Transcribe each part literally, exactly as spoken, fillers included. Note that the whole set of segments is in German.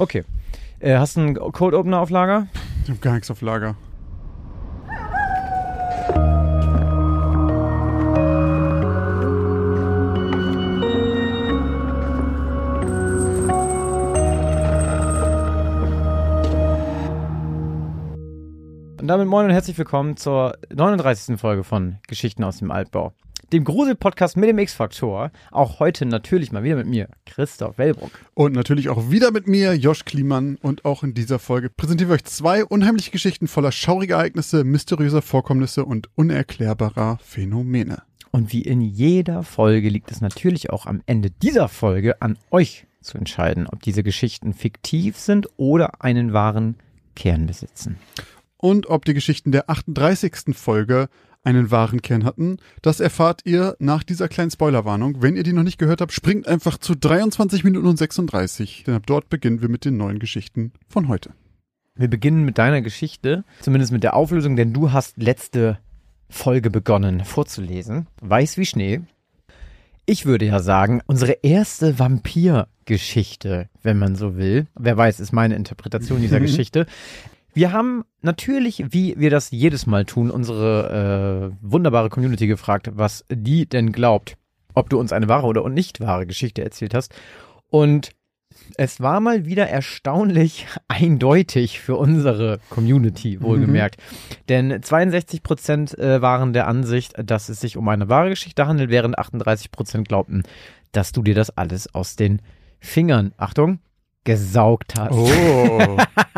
Okay. Äh, hast du einen Cold Opener auf Lager? Ich habe gar nichts auf Lager. Und damit moin und herzlich willkommen zur neununddreißigsten Folge von Geschichten aus dem Altbau. Dem Grusel-Podcast mit dem X-Faktor. Auch heute natürlich mal wieder mit mir, Christoph Wellbrock. Und natürlich auch wieder mit mir, Josh Kliemann. Und auch in dieser Folge präsentieren wir euch zwei unheimliche Geschichten voller schauriger Ereignisse, mysteriöser Vorkommnisse und unerklärbarer Phänomene. Und wie in jeder Folge liegt es natürlich auch am Ende dieser Folge an euch zu entscheiden, ob diese Geschichten fiktiv sind oder einen wahren Kern besitzen. Und ob die Geschichten der achtunddreißigsten Folge einen wahren Kern hatten, das erfahrt ihr nach dieser kleinen Spoilerwarnung. Wenn ihr die noch nicht gehört habt, springt einfach zu dreiundzwanzig Minuten und sechsunddreißig, denn ab dort beginnen wir mit den neuen Geschichten von heute. Wir beginnen mit deiner Geschichte, zumindest mit der Auflösung, denn du hast letzte Folge begonnen vorzulesen. Weiß wie Schnee. Ich würde ja sagen, unsere erste Vampir-Geschichte, wenn man so will. Wer weiß, ist meine Interpretation dieser Geschichte. Wir haben natürlich, wie wir das jedes Mal tun, unsere äh, wunderbare Community gefragt, was die denn glaubt, ob du uns eine wahre oder nicht wahre Geschichte erzählt hast. Und es war mal wieder erstaunlich eindeutig für unsere Community, wohlgemerkt. Mhm. Denn zweiundsechzig Prozent äh, waren der Ansicht, dass es sich um eine wahre Geschichte handelt, während achtunddreißig Prozent glaubten, dass du dir das alles aus den Fingern, Achtung, gesaugt hast. Oh.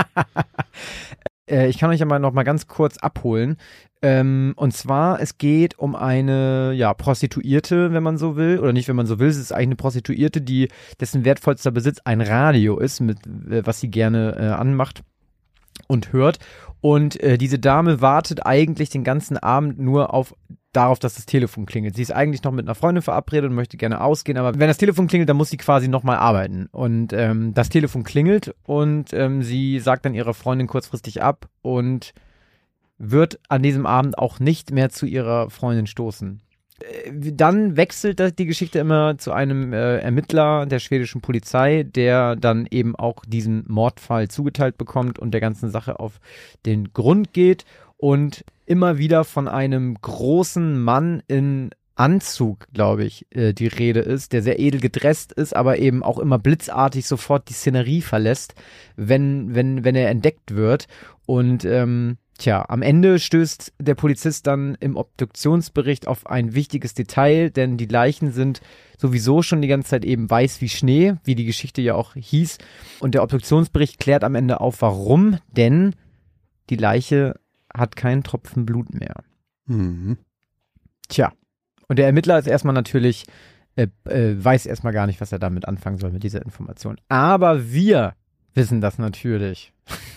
äh, ich kann euch ja mal noch mal ganz kurz abholen. Ähm, und zwar, es geht um eine ja, Prostituierte, wenn man so will. Oder nicht, wenn man so will. Es ist eigentlich eine Prostituierte, die dessen wertvollster Besitz ein Radio ist, mit äh, was sie gerne äh, anmacht und hört. Und äh, diese Dame wartet eigentlich den ganzen Abend nur auf darauf, dass das Telefon klingelt. Sie ist eigentlich noch mit einer Freundin verabredet und möchte gerne ausgehen, aber wenn das Telefon klingelt, dann muss sie quasi nochmal arbeiten. Und ähm, das Telefon klingelt und ähm, sie sagt dann ihrer Freundin kurzfristig ab und wird an diesem Abend auch nicht mehr zu ihrer Freundin stoßen. Äh, dann wechselt die Geschichte immer zu einem äh, Ermittler der schwedischen Polizei, der dann eben auch diesen Mordfall zugeteilt bekommt und der ganzen Sache auf den Grund geht und immer wieder von einem großen Mann in Anzug, glaube ich, äh, die Rede ist, der sehr edel gedresst ist, aber eben auch immer blitzartig sofort die Szenerie verlässt, wenn, wenn, wenn er entdeckt wird. Und ähm, tja, am Ende stößt der Polizist dann im Obduktionsbericht auf ein wichtiges Detail, denn die Leichen sind sowieso schon die ganze Zeit eben weiß wie Schnee, wie die Geschichte ja auch hieß. Und der Obduktionsbericht klärt am Ende auf, warum, denn die Leiche hat keinen Tropfen Blut mehr. Mhm. Tja, und der Ermittler ist erstmal natürlich, äh, äh, weiß erstmal gar nicht, was er damit anfangen soll mit dieser Information. Aber wir wissen das natürlich.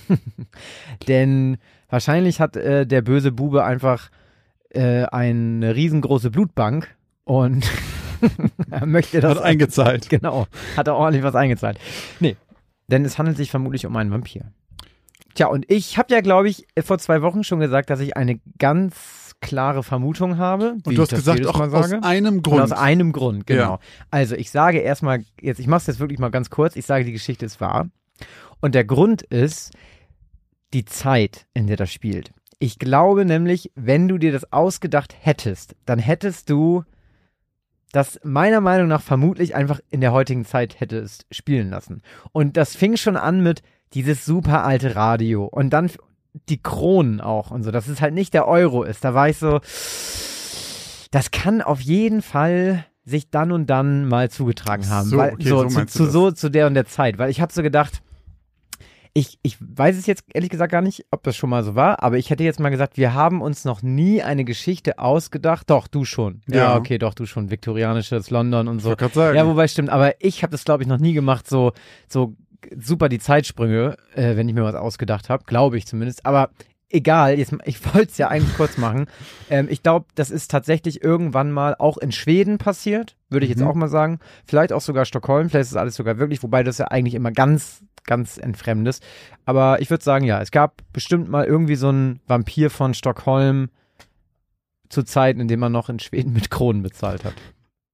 Denn wahrscheinlich hat äh, der böse Bube einfach äh, eine riesengroße Blutbank und er möchte das. Hat eingezahlt. Genau, hat er ordentlich was eingezahlt. Nee, denn es handelt sich vermutlich um einen Vampir. Tja, und ich habe ja, glaube ich, vor zwei Wochen schon gesagt, dass ich eine ganz klare Vermutung habe. Und du hast gesagt, auch aus einem Grund. Und aus einem Grund, genau. Ja. Also ich sage erstmal, jetzt, ich mache es jetzt wirklich mal ganz kurz, ich sage, die Geschichte ist wahr. Und der Grund ist die Zeit, in der das spielt. Ich glaube nämlich, wenn du dir das ausgedacht hättest, dann hättest du das meiner Meinung nach vermutlich einfach in der heutigen Zeit hättest spielen lassen. Und das fing schon an mit dieses super alte Radio und dann die Kronen auch und so, dass es halt nicht der Euro ist. Da war ich so, das kann auf jeden Fall sich dann und dann mal zugetragen haben. So, weil, okay, so, so zu, zu, so zu der und der Zeit. Weil ich habe so gedacht, ich, ich weiß es jetzt ehrlich gesagt gar nicht, ob das schon mal so war, aber ich hätte jetzt mal gesagt, wir haben uns noch nie eine Geschichte ausgedacht. Doch, du schon. Ja, ja okay, doch, du schon. Viktorianisches London und so. Ich wollte gerade sagen. Ja, wobei stimmt. Aber ich habe das, glaube ich, noch nie gemacht, so, so super die Zeitsprünge, äh, wenn ich mir was ausgedacht habe, glaube ich zumindest, aber egal, jetzt, ich wollte es ja eigentlich kurz machen. Ähm, ich glaube, das ist tatsächlich irgendwann mal auch in Schweden passiert, würde ich jetzt Mhm. auch mal sagen. Vielleicht auch sogar Stockholm, vielleicht ist das alles sogar wirklich, wobei das ja eigentlich immer ganz, ganz entfremd ist. Aber ich würde sagen, ja, es gab bestimmt mal irgendwie so einen Vampir von Stockholm zu Zeiten, in denen man noch in Schweden mit Kronen bezahlt hat.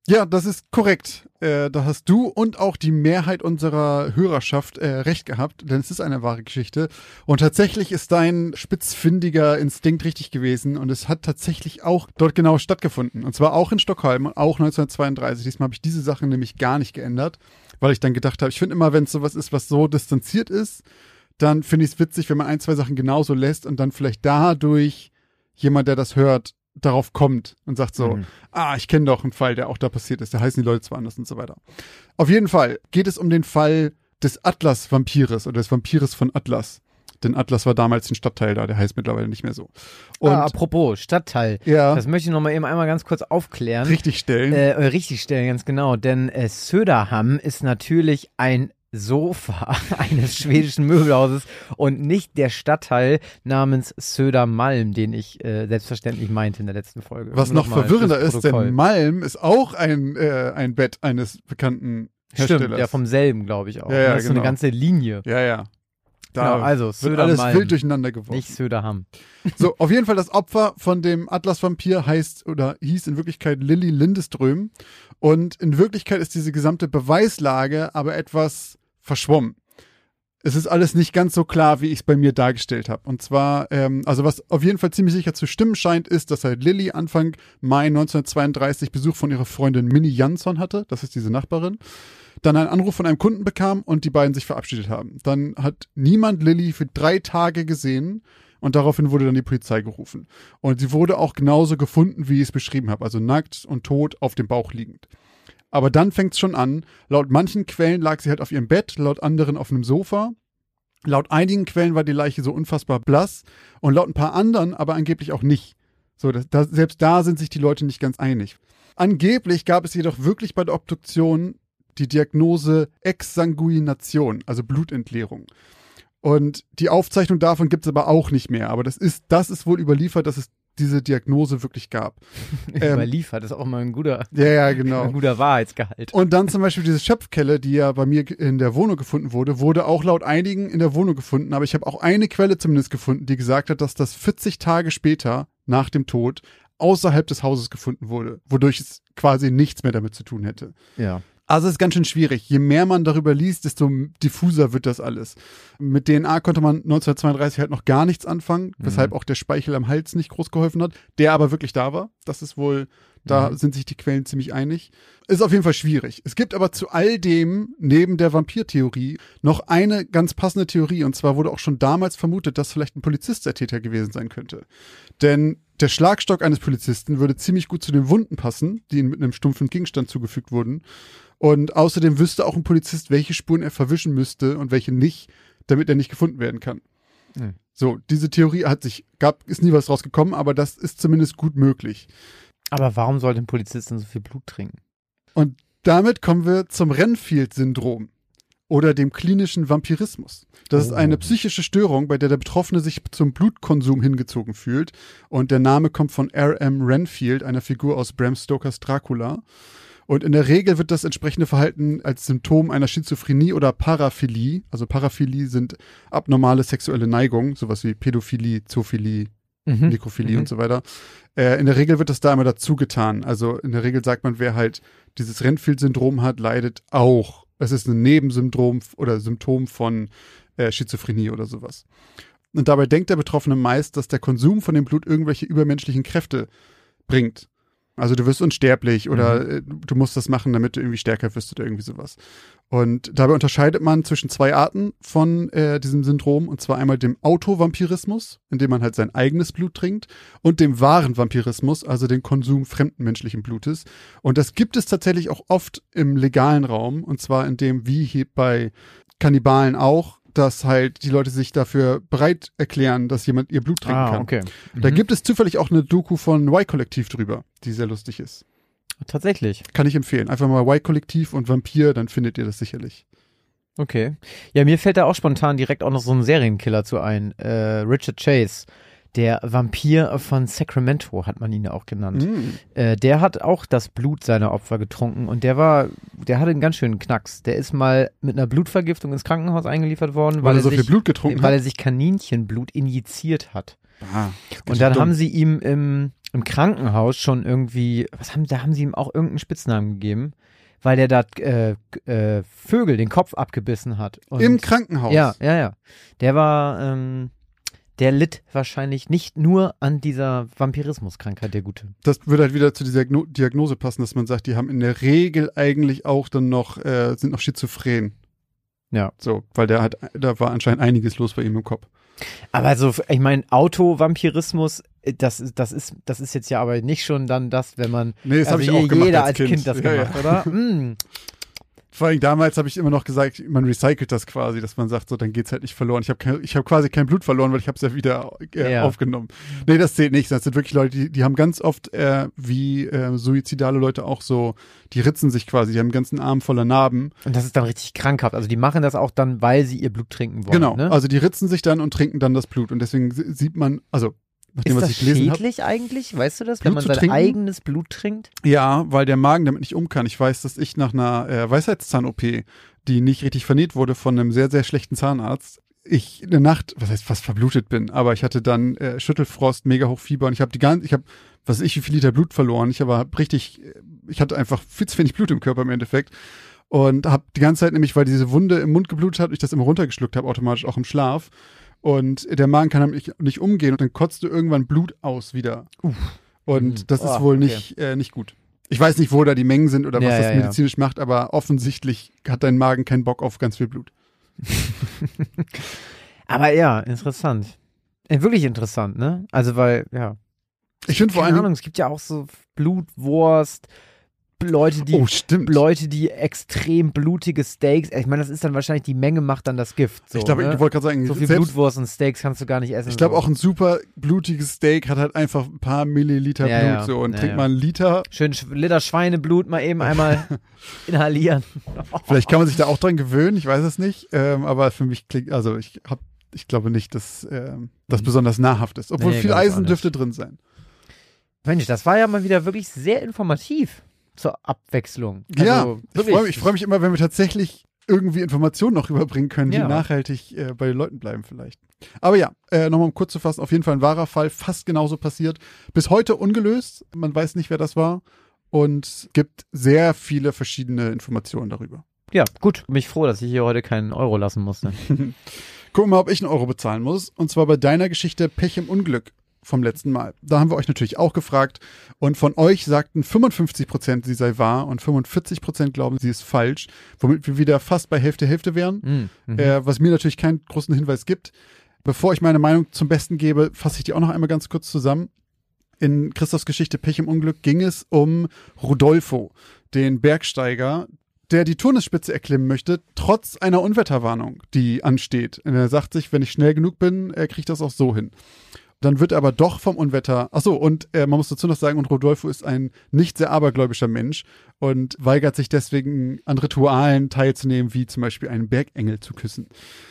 Ja, das ist korrekt. Äh, da hast du und auch die Mehrheit unserer Hörerschaft äh, recht gehabt, denn es ist eine wahre Geschichte. Und tatsächlich ist dein spitzfindiger Instinkt richtig gewesen und es hat tatsächlich auch dort genau stattgefunden. Und zwar auch in Stockholm und auch neunzehnhundertzweiunddreißig. Diesmal habe ich diese Sachen nämlich gar nicht geändert, weil ich dann gedacht habe, ich finde immer, wenn es sowas ist, was so distanziert ist, dann finde ich es witzig, wenn man ein, zwei Sachen genauso lässt und dann vielleicht dadurch jemand, der das hört, darauf kommt und sagt so, mhm. ah, ich kenne doch einen Fall, der auch da passiert ist, da heißen die Leute zwar anders und so weiter. Auf jeden Fall geht es um den Fall des Atlas-Vampires oder des Vampires von Atlas. Denn Atlas war damals ein Stadtteil da, der heißt mittlerweile nicht mehr so. Und ah, apropos, Stadtteil. Ja. Das möchte ich nochmal eben einmal ganz kurz aufklären. Richtig stellen. Äh, richtig stellen, ganz genau. Denn äh, Söderhamn ist natürlich ein Sofa eines schwedischen Möbelhauses und nicht der Stadtteil namens Södermalm, den ich äh, selbstverständlich meinte in der letzten Folge. Was noch verwirrender ist, denn Malm ist auch ein, äh, ein Bett eines bekannten Herstellers. Stimmt, ja, vom selben, glaube ich auch. Ja, ja, das ist genau. so eine ganze Linie. Ja, ja. Da genau, also wird alles wild durcheinander geworfen. Nicht Söderhamn. So, auf jeden Fall das Opfer von dem Atlas-Vampir heißt oder hieß in Wirklichkeit Lilly Lindeström. Und in Wirklichkeit ist diese gesamte Beweislage aber etwas verschwommen. Es ist alles nicht ganz so klar, wie ich es bei mir dargestellt habe. Und zwar, ähm, also was auf jeden Fall ziemlich sicher zu stimmen scheint, ist, dass halt Lilly Anfang Mai neunzehnhundertzweiunddreißig Besuch von ihrer Freundin Minnie Jansson hatte. Das ist diese Nachbarin. Dann einen Anruf von einem Kunden bekam und die beiden sich verabschiedet haben. Dann hat niemand Lilly für drei Tage gesehen und daraufhin wurde dann die Polizei gerufen. Und sie wurde auch genauso gefunden, wie ich es beschrieben habe. Also nackt und tot auf dem Bauch liegend. Aber dann fängt es schon an. Laut manchen Quellen lag sie halt auf ihrem Bett, laut anderen auf einem Sofa. Laut einigen Quellen war die Leiche so unfassbar blass und laut ein paar anderen aber angeblich auch nicht. So, das, da, selbst da sind sich die Leute nicht ganz einig. Angeblich gab es jedoch wirklich bei der Obduktion die Diagnose Exsanguination, also Blutentleerung. Und die Aufzeichnung davon gibt es aber auch nicht mehr. Aber das ist, das ist wohl überliefert, dass es diese Diagnose wirklich gab. Überliefert, ähm, ist auch mal ein guter, ja, ja, genau. ein guter Wahrheitsgehalt. Und dann zum Beispiel diese Schöpfkelle, die ja bei mir in der Wohnung gefunden wurde, wurde auch laut einigen in der Wohnung gefunden. Aber ich habe auch eine Quelle zumindest gefunden, die gesagt hat, dass das vierzig Tage später, nach dem Tod, außerhalb des Hauses gefunden wurde. Wodurch es quasi nichts mehr damit zu tun hätte. Ja. Also es ist ganz schön schwierig. Je mehr man darüber liest, desto diffuser wird das alles. Mit D N A konnte man neunzehnhundertzweiunddreißig halt noch gar nichts anfangen, mhm. weshalb auch der Speichel am Hals nicht groß geholfen hat, der aber wirklich da war. Das ist wohl, da mhm. sind sich die Quellen ziemlich einig. Ist auf jeden Fall schwierig. Es gibt aber zu all dem, neben der Vampirtheorie, noch eine ganz passende Theorie. Und zwar wurde auch schon damals vermutet, dass vielleicht ein Polizist der Täter gewesen sein könnte. Denn der Schlagstock eines Polizisten würde ziemlich gut zu den Wunden passen, die ihm mit einem stumpfen Gegenstand zugefügt wurden. Und außerdem wüsste auch ein Polizist, welche Spuren er verwischen müsste und welche nicht, damit er nicht gefunden werden kann. Mhm. So, diese Theorie hat sich, gab, ist nie was rausgekommen, aber das ist zumindest gut möglich. Aber warum sollte ein Polizist denn so viel Blut trinken? Und damit kommen wir zum Renfield-Syndrom oder dem klinischen Vampirismus. Das oh. ist eine psychische Störung, bei der der Betroffene sich zum Blutkonsum hingezogen fühlt. Und der Name kommt von R M Renfield, einer Figur aus Bram Stokers Dracula. Und in der Regel wird das entsprechende Verhalten als Symptom einer Schizophrenie oder Paraphilie, also Paraphilie sind abnormale sexuelle Neigungen, sowas wie Pädophilie, Zoophilie, mhm. Nekrophilie mhm. und so weiter. Äh, in der Regel wird das da immer dazu getan. Also in der Regel sagt man, wer halt dieses Renfield-Syndrom hat, leidet auch. Es ist ein Nebensyndrom oder Symptom von äh, Schizophrenie oder sowas. Und dabei denkt der Betroffene meist, dass der Konsum von dem Blut irgendwelche übermenschlichen Kräfte bringt. Also du wirst unsterblich oder mhm. du musst das machen, damit du irgendwie stärker wirst oder irgendwie sowas. Und dabei unterscheidet man zwischen zwei Arten von äh, diesem Syndrom, und zwar einmal dem Autovampirismus, indem man halt sein eigenes Blut trinkt, und dem wahren Vampirismus, also den Konsum fremden menschlichen Blutes. Und das gibt es tatsächlich auch oft im legalen Raum, und zwar in dem, wie hier bei Kannibalen auch, dass halt die Leute sich dafür bereit erklären, dass jemand ihr Blut trinken ah, kann. Okay. Mhm. Da gibt es zufällig auch eine Doku von Y-Kollektiv drüber, die sehr lustig ist. Tatsächlich. Kann ich empfehlen. Einfach mal Y-Kollektiv und Vampir, dann findet ihr das sicherlich. Okay. Ja, mir fällt da auch spontan direkt auch noch so ein Serienkiller zu ein. Äh, Richard Chase. Der Vampir von Sacramento hat man ihn ja auch genannt. Mm. Äh, der hat auch das Blut seiner Opfer getrunken und der war, der hatte einen ganz schönen Knacks. Der ist mal mit einer Blutvergiftung ins Krankenhaus eingeliefert worden, weil, weil er er so sich, viel Blut getrunken weil hat? er sich Kaninchenblut injiziert hat. Ah, Und dann haben sie ihm im, im Krankenhaus schon irgendwie, was haben, da haben sie ihm auch irgendeinen Spitznamen gegeben, weil der da äh, äh, Vögel den Kopf abgebissen hat. Und Im Krankenhaus? Ja, ja, ja. Der war, ähm, der litt wahrscheinlich nicht nur an dieser Vampirismuskrankheit, der Gute. Das würde halt wieder zu dieser Gno- Diagnose passen, dass man sagt, die haben in der Regel eigentlich auch dann noch, äh, sind noch schizophren. Ja. So, weil der hat, da war anscheinend einiges los bei ihm im Kopf. Aber so, ich meine, Autovampirismus, das, das, ist, das ist jetzt ja aber nicht schon dann das, wenn man, Nee, das also habe ich auch je- gemacht jeder als als Kind. Kind, das Ja, gemacht, ja. oder? Mm. Vor allem damals habe ich immer noch gesagt, man recycelt das quasi, dass man sagt, so, dann geht's halt nicht verloren. Ich habe kein, ich hab quasi kein Blut verloren, weil ich habe es ja wieder äh, Ja. aufgenommen. Nee, das zählt nicht. Das sind wirklich Leute, die, die haben ganz oft, äh, wie äh, suizidale Leute auch so, die ritzen sich quasi, die haben einen ganzen Arm voller Narben. Und das ist dann richtig krankhaft. Also die machen das auch dann, weil sie ihr Blut trinken wollen. Genau, Ne? also die ritzen sich dann und trinken dann das Blut. Und deswegen si- sieht man, also nachdem ist was das ich gelesen habe. schädlich eigentlich? Weißt du das, Blut wenn man zu sein trinken? eigenes Blut trinkt? Ja, weil der Magen damit nicht um kann. Ich weiß, dass ich nach einer äh, Weisheitszahn-O P, die nicht richtig vernäht wurde von einem sehr, sehr schlechten Zahnarzt, ich eine Nacht, was heißt fast verblutet bin, aber ich hatte dann äh, Schüttelfrost, mega hoch Fieber und ich habe die ganze, ich habe, was weiß ich, wie viel Liter Blut verloren. Ich aber richtig, ich hatte einfach viel zu wenig Blut im Körper im Endeffekt und habe die ganze Zeit nämlich, weil diese Wunde im Mund geblutet hat, ich das immer runtergeschluckt habe, automatisch auch im Schlaf. Und der Magen kann damit nicht, nicht umgehen und dann kotzt du irgendwann Blut aus wieder. Uff. Und Mhm. das ist Oh, wohl okay. nicht, äh, nicht gut. Ich weiß nicht, wo da die Mengen sind oder was Ja, das ja, ja. medizinisch macht, aber offensichtlich hat dein Magen keinen Bock auf ganz viel Blut. Aber ja, interessant. Äh, Wirklich interessant, ne? Also weil, ja. Ich finde vor Keine allem. Ahnung, es gibt ja auch so Blutwurst, Leute, die Oh, stimmt. Leute, die extrem blutige Steaks, ich meine, das ist dann wahrscheinlich, die Menge macht dann das Gift. So, ich glaube, ne? ich wollte gerade sagen, so viel selbst, Blutwurst und Steaks kannst du gar nicht essen. ich glaube so. auch ein super blutiges Steak hat halt einfach ein paar Milliliter Ja, Blut ja. so und Ja, trinkt ja. mal einen Liter. Schön Sch- Liter Schweineblut mal eben einmal inhalieren. Vielleicht kann man sich da auch dran gewöhnen, ich weiß es nicht. Ähm, aber für mich klingt, also ich hab, ich glaube nicht, dass ähm, das Mhm. besonders nahrhaft ist. Obwohl Nee, viel glaub ich auch Eisen nicht. dürfte drin sein. Mensch, das war ja mal wieder wirklich sehr informativ zur Abwechslung. Also, ja, ich wirklich. freue mich, ich freu mich immer, wenn wir tatsächlich irgendwie Informationen noch rüberbringen können, die Ja. nachhaltig äh, bei den Leuten bleiben vielleicht. Aber ja, äh, nochmal um kurz zu fassen, auf jeden Fall ein wahrer Fall, fast genauso passiert. Bis heute ungelöst, man weiß nicht, wer das war und gibt sehr viele verschiedene Informationen darüber. Ja, gut. Bin ich froh, dass ich hier heute keinen Euro lassen musste. Gucken wir mal, ob ich einen Euro bezahlen muss. Und zwar bei deiner Geschichte Pech im Unglück vom letzten Mal. Da haben wir euch natürlich auch gefragt. Und von euch sagten fünfundfünfzig Prozent, sie sei wahr und fünfundvierzig Prozent glauben, sie ist falsch. Womit wir wieder fast bei Hälfte, Hälfte wären. Mhm. Mhm. Äh, was mir natürlich keinen großen Hinweis gibt. Bevor ich meine Meinung zum Besten gebe, fasse ich die auch noch einmal ganz kurz zusammen. In Christophs Geschichte Pech im Unglück ging es um Rodolfo, den Bergsteiger, der die Turnesspitze erklimmen möchte, trotz einer Unwetterwarnung, die ansteht. Und er sagt sich, wenn ich schnell genug bin, äh, kriege ich das auch so hin. Dann wird er aber doch vom Unwetter, ach so, und äh, man muss dazu noch sagen, und Rodolfo ist ein nicht sehr abergläubischer Mensch und weigert sich deswegen an Ritualen teilzunehmen, wie zum Beispiel einen Bergengel zu küssen.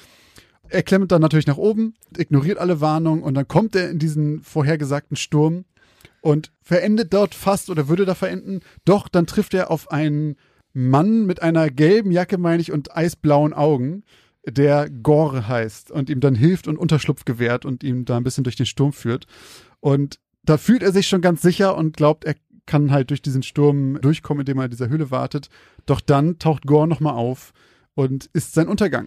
Er klemmt dann natürlich nach oben, ignoriert alle Warnungen und dann kommt er in diesen vorhergesagten Sturm und verendet dort fast oder würde da verenden. Doch dann trifft er auf einen Mann mit einer gelben Jacke, meine ich, und eisblauen Augen, der Gore heißt und ihm dann hilft und Unterschlupf gewährt und ihm da ein bisschen durch den Sturm führt. Und da fühlt er sich schon ganz sicher und glaubt, er kann halt durch diesen Sturm durchkommen, indem er in dieser Höhle wartet. Doch dann taucht Gore nochmal auf und ist sein Untergang.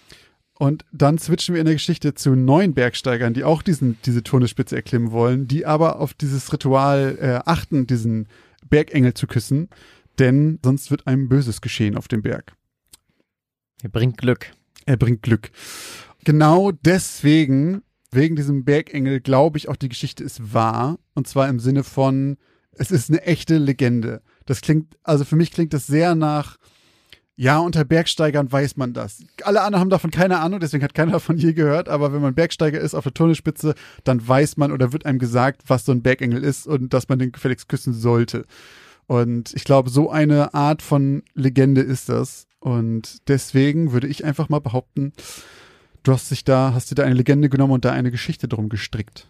Und dann switchen wir in der Geschichte zu neuen Bergsteigern, die auch diesen, diese Turnesspitze erklimmen wollen, die aber auf dieses Ritual äh, achten, diesen Bergengel zu küssen, denn sonst wird einem Böses geschehen auf dem Berg. Er bringt Glück. Er bringt Glück. Genau deswegen, wegen diesem Bergengel, glaube ich auch, die Geschichte ist wahr. Und zwar im Sinne von, es ist eine echte Legende. Das klingt, also für mich klingt das sehr nach, ja, unter Bergsteigern weiß man das. Alle anderen haben davon keine Ahnung, deswegen hat keiner davon je gehört. Aber wenn man Bergsteiger ist auf der Turnespitze, dann weiß man oder wird einem gesagt, was so ein Bergengel ist und dass man den gefälligst küssen sollte. Und ich glaube, so eine Art von Legende ist das. Und deswegen würde ich einfach mal behaupten, du hast dich da, hast dir da eine Legende genommen und da eine Geschichte drum gestrickt.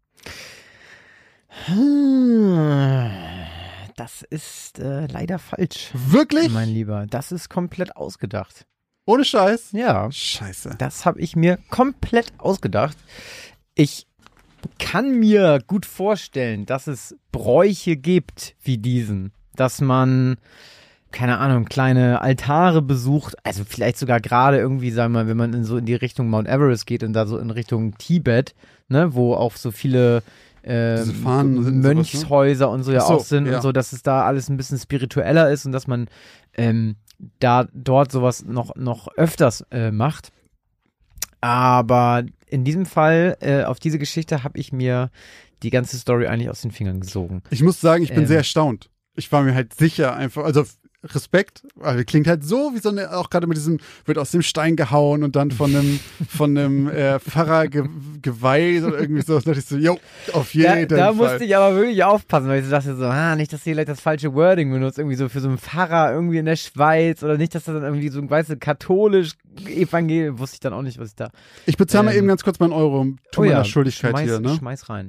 Das ist äh, leider falsch. Wirklich? Mein Lieber, das ist komplett ausgedacht. Ohne Scheiß? Ja, Scheiße. das habe ich mir komplett ausgedacht. Ich kann mir gut vorstellen, dass es Bräuche gibt wie diesen, dass man, keine Ahnung, kleine Altare besucht, also vielleicht sogar gerade irgendwie, sagen wir mal, wenn man in so in die Richtung Mount Everest geht und da so in Richtung Tibet, ne, wo auch so viele äh, Mönchshäuser und so ja so, auch sind ja. und so, dass es da alles ein bisschen spiritueller ist und dass man ähm, da dort sowas noch, noch öfters äh, macht. Aber in diesem Fall, äh, auf diese Geschichte habe ich mir die ganze Story eigentlich aus den Fingern gesogen. Ich muss sagen, ich bin Ähm. sehr erstaunt. Ich war mir halt sicher einfach, also Respekt, also klingt halt so wie so eine, auch gerade mit diesem, wird aus dem Stein gehauen und dann von einem, von einem äh, Pfarrer ge, geweiht oder irgendwie so. Da dachte ich so, jo, auf jeden Da, da Fall. musste ich aber wirklich aufpassen, weil ich dachte so, ah, nicht, dass sie vielleicht das falsche Wording benutzt, irgendwie so für so einen Pfarrer irgendwie in der Schweiz oder nicht, dass das dann irgendwie so ein, weißt du, katholisch Evangelium, wusste ich dann auch nicht, was ich da. Ich bezahle mal ähm, eben ganz kurz meinen Euro, tu oh meiner ja, Schuldigkeit schmeiß, hier, ne? Schmeiß rein.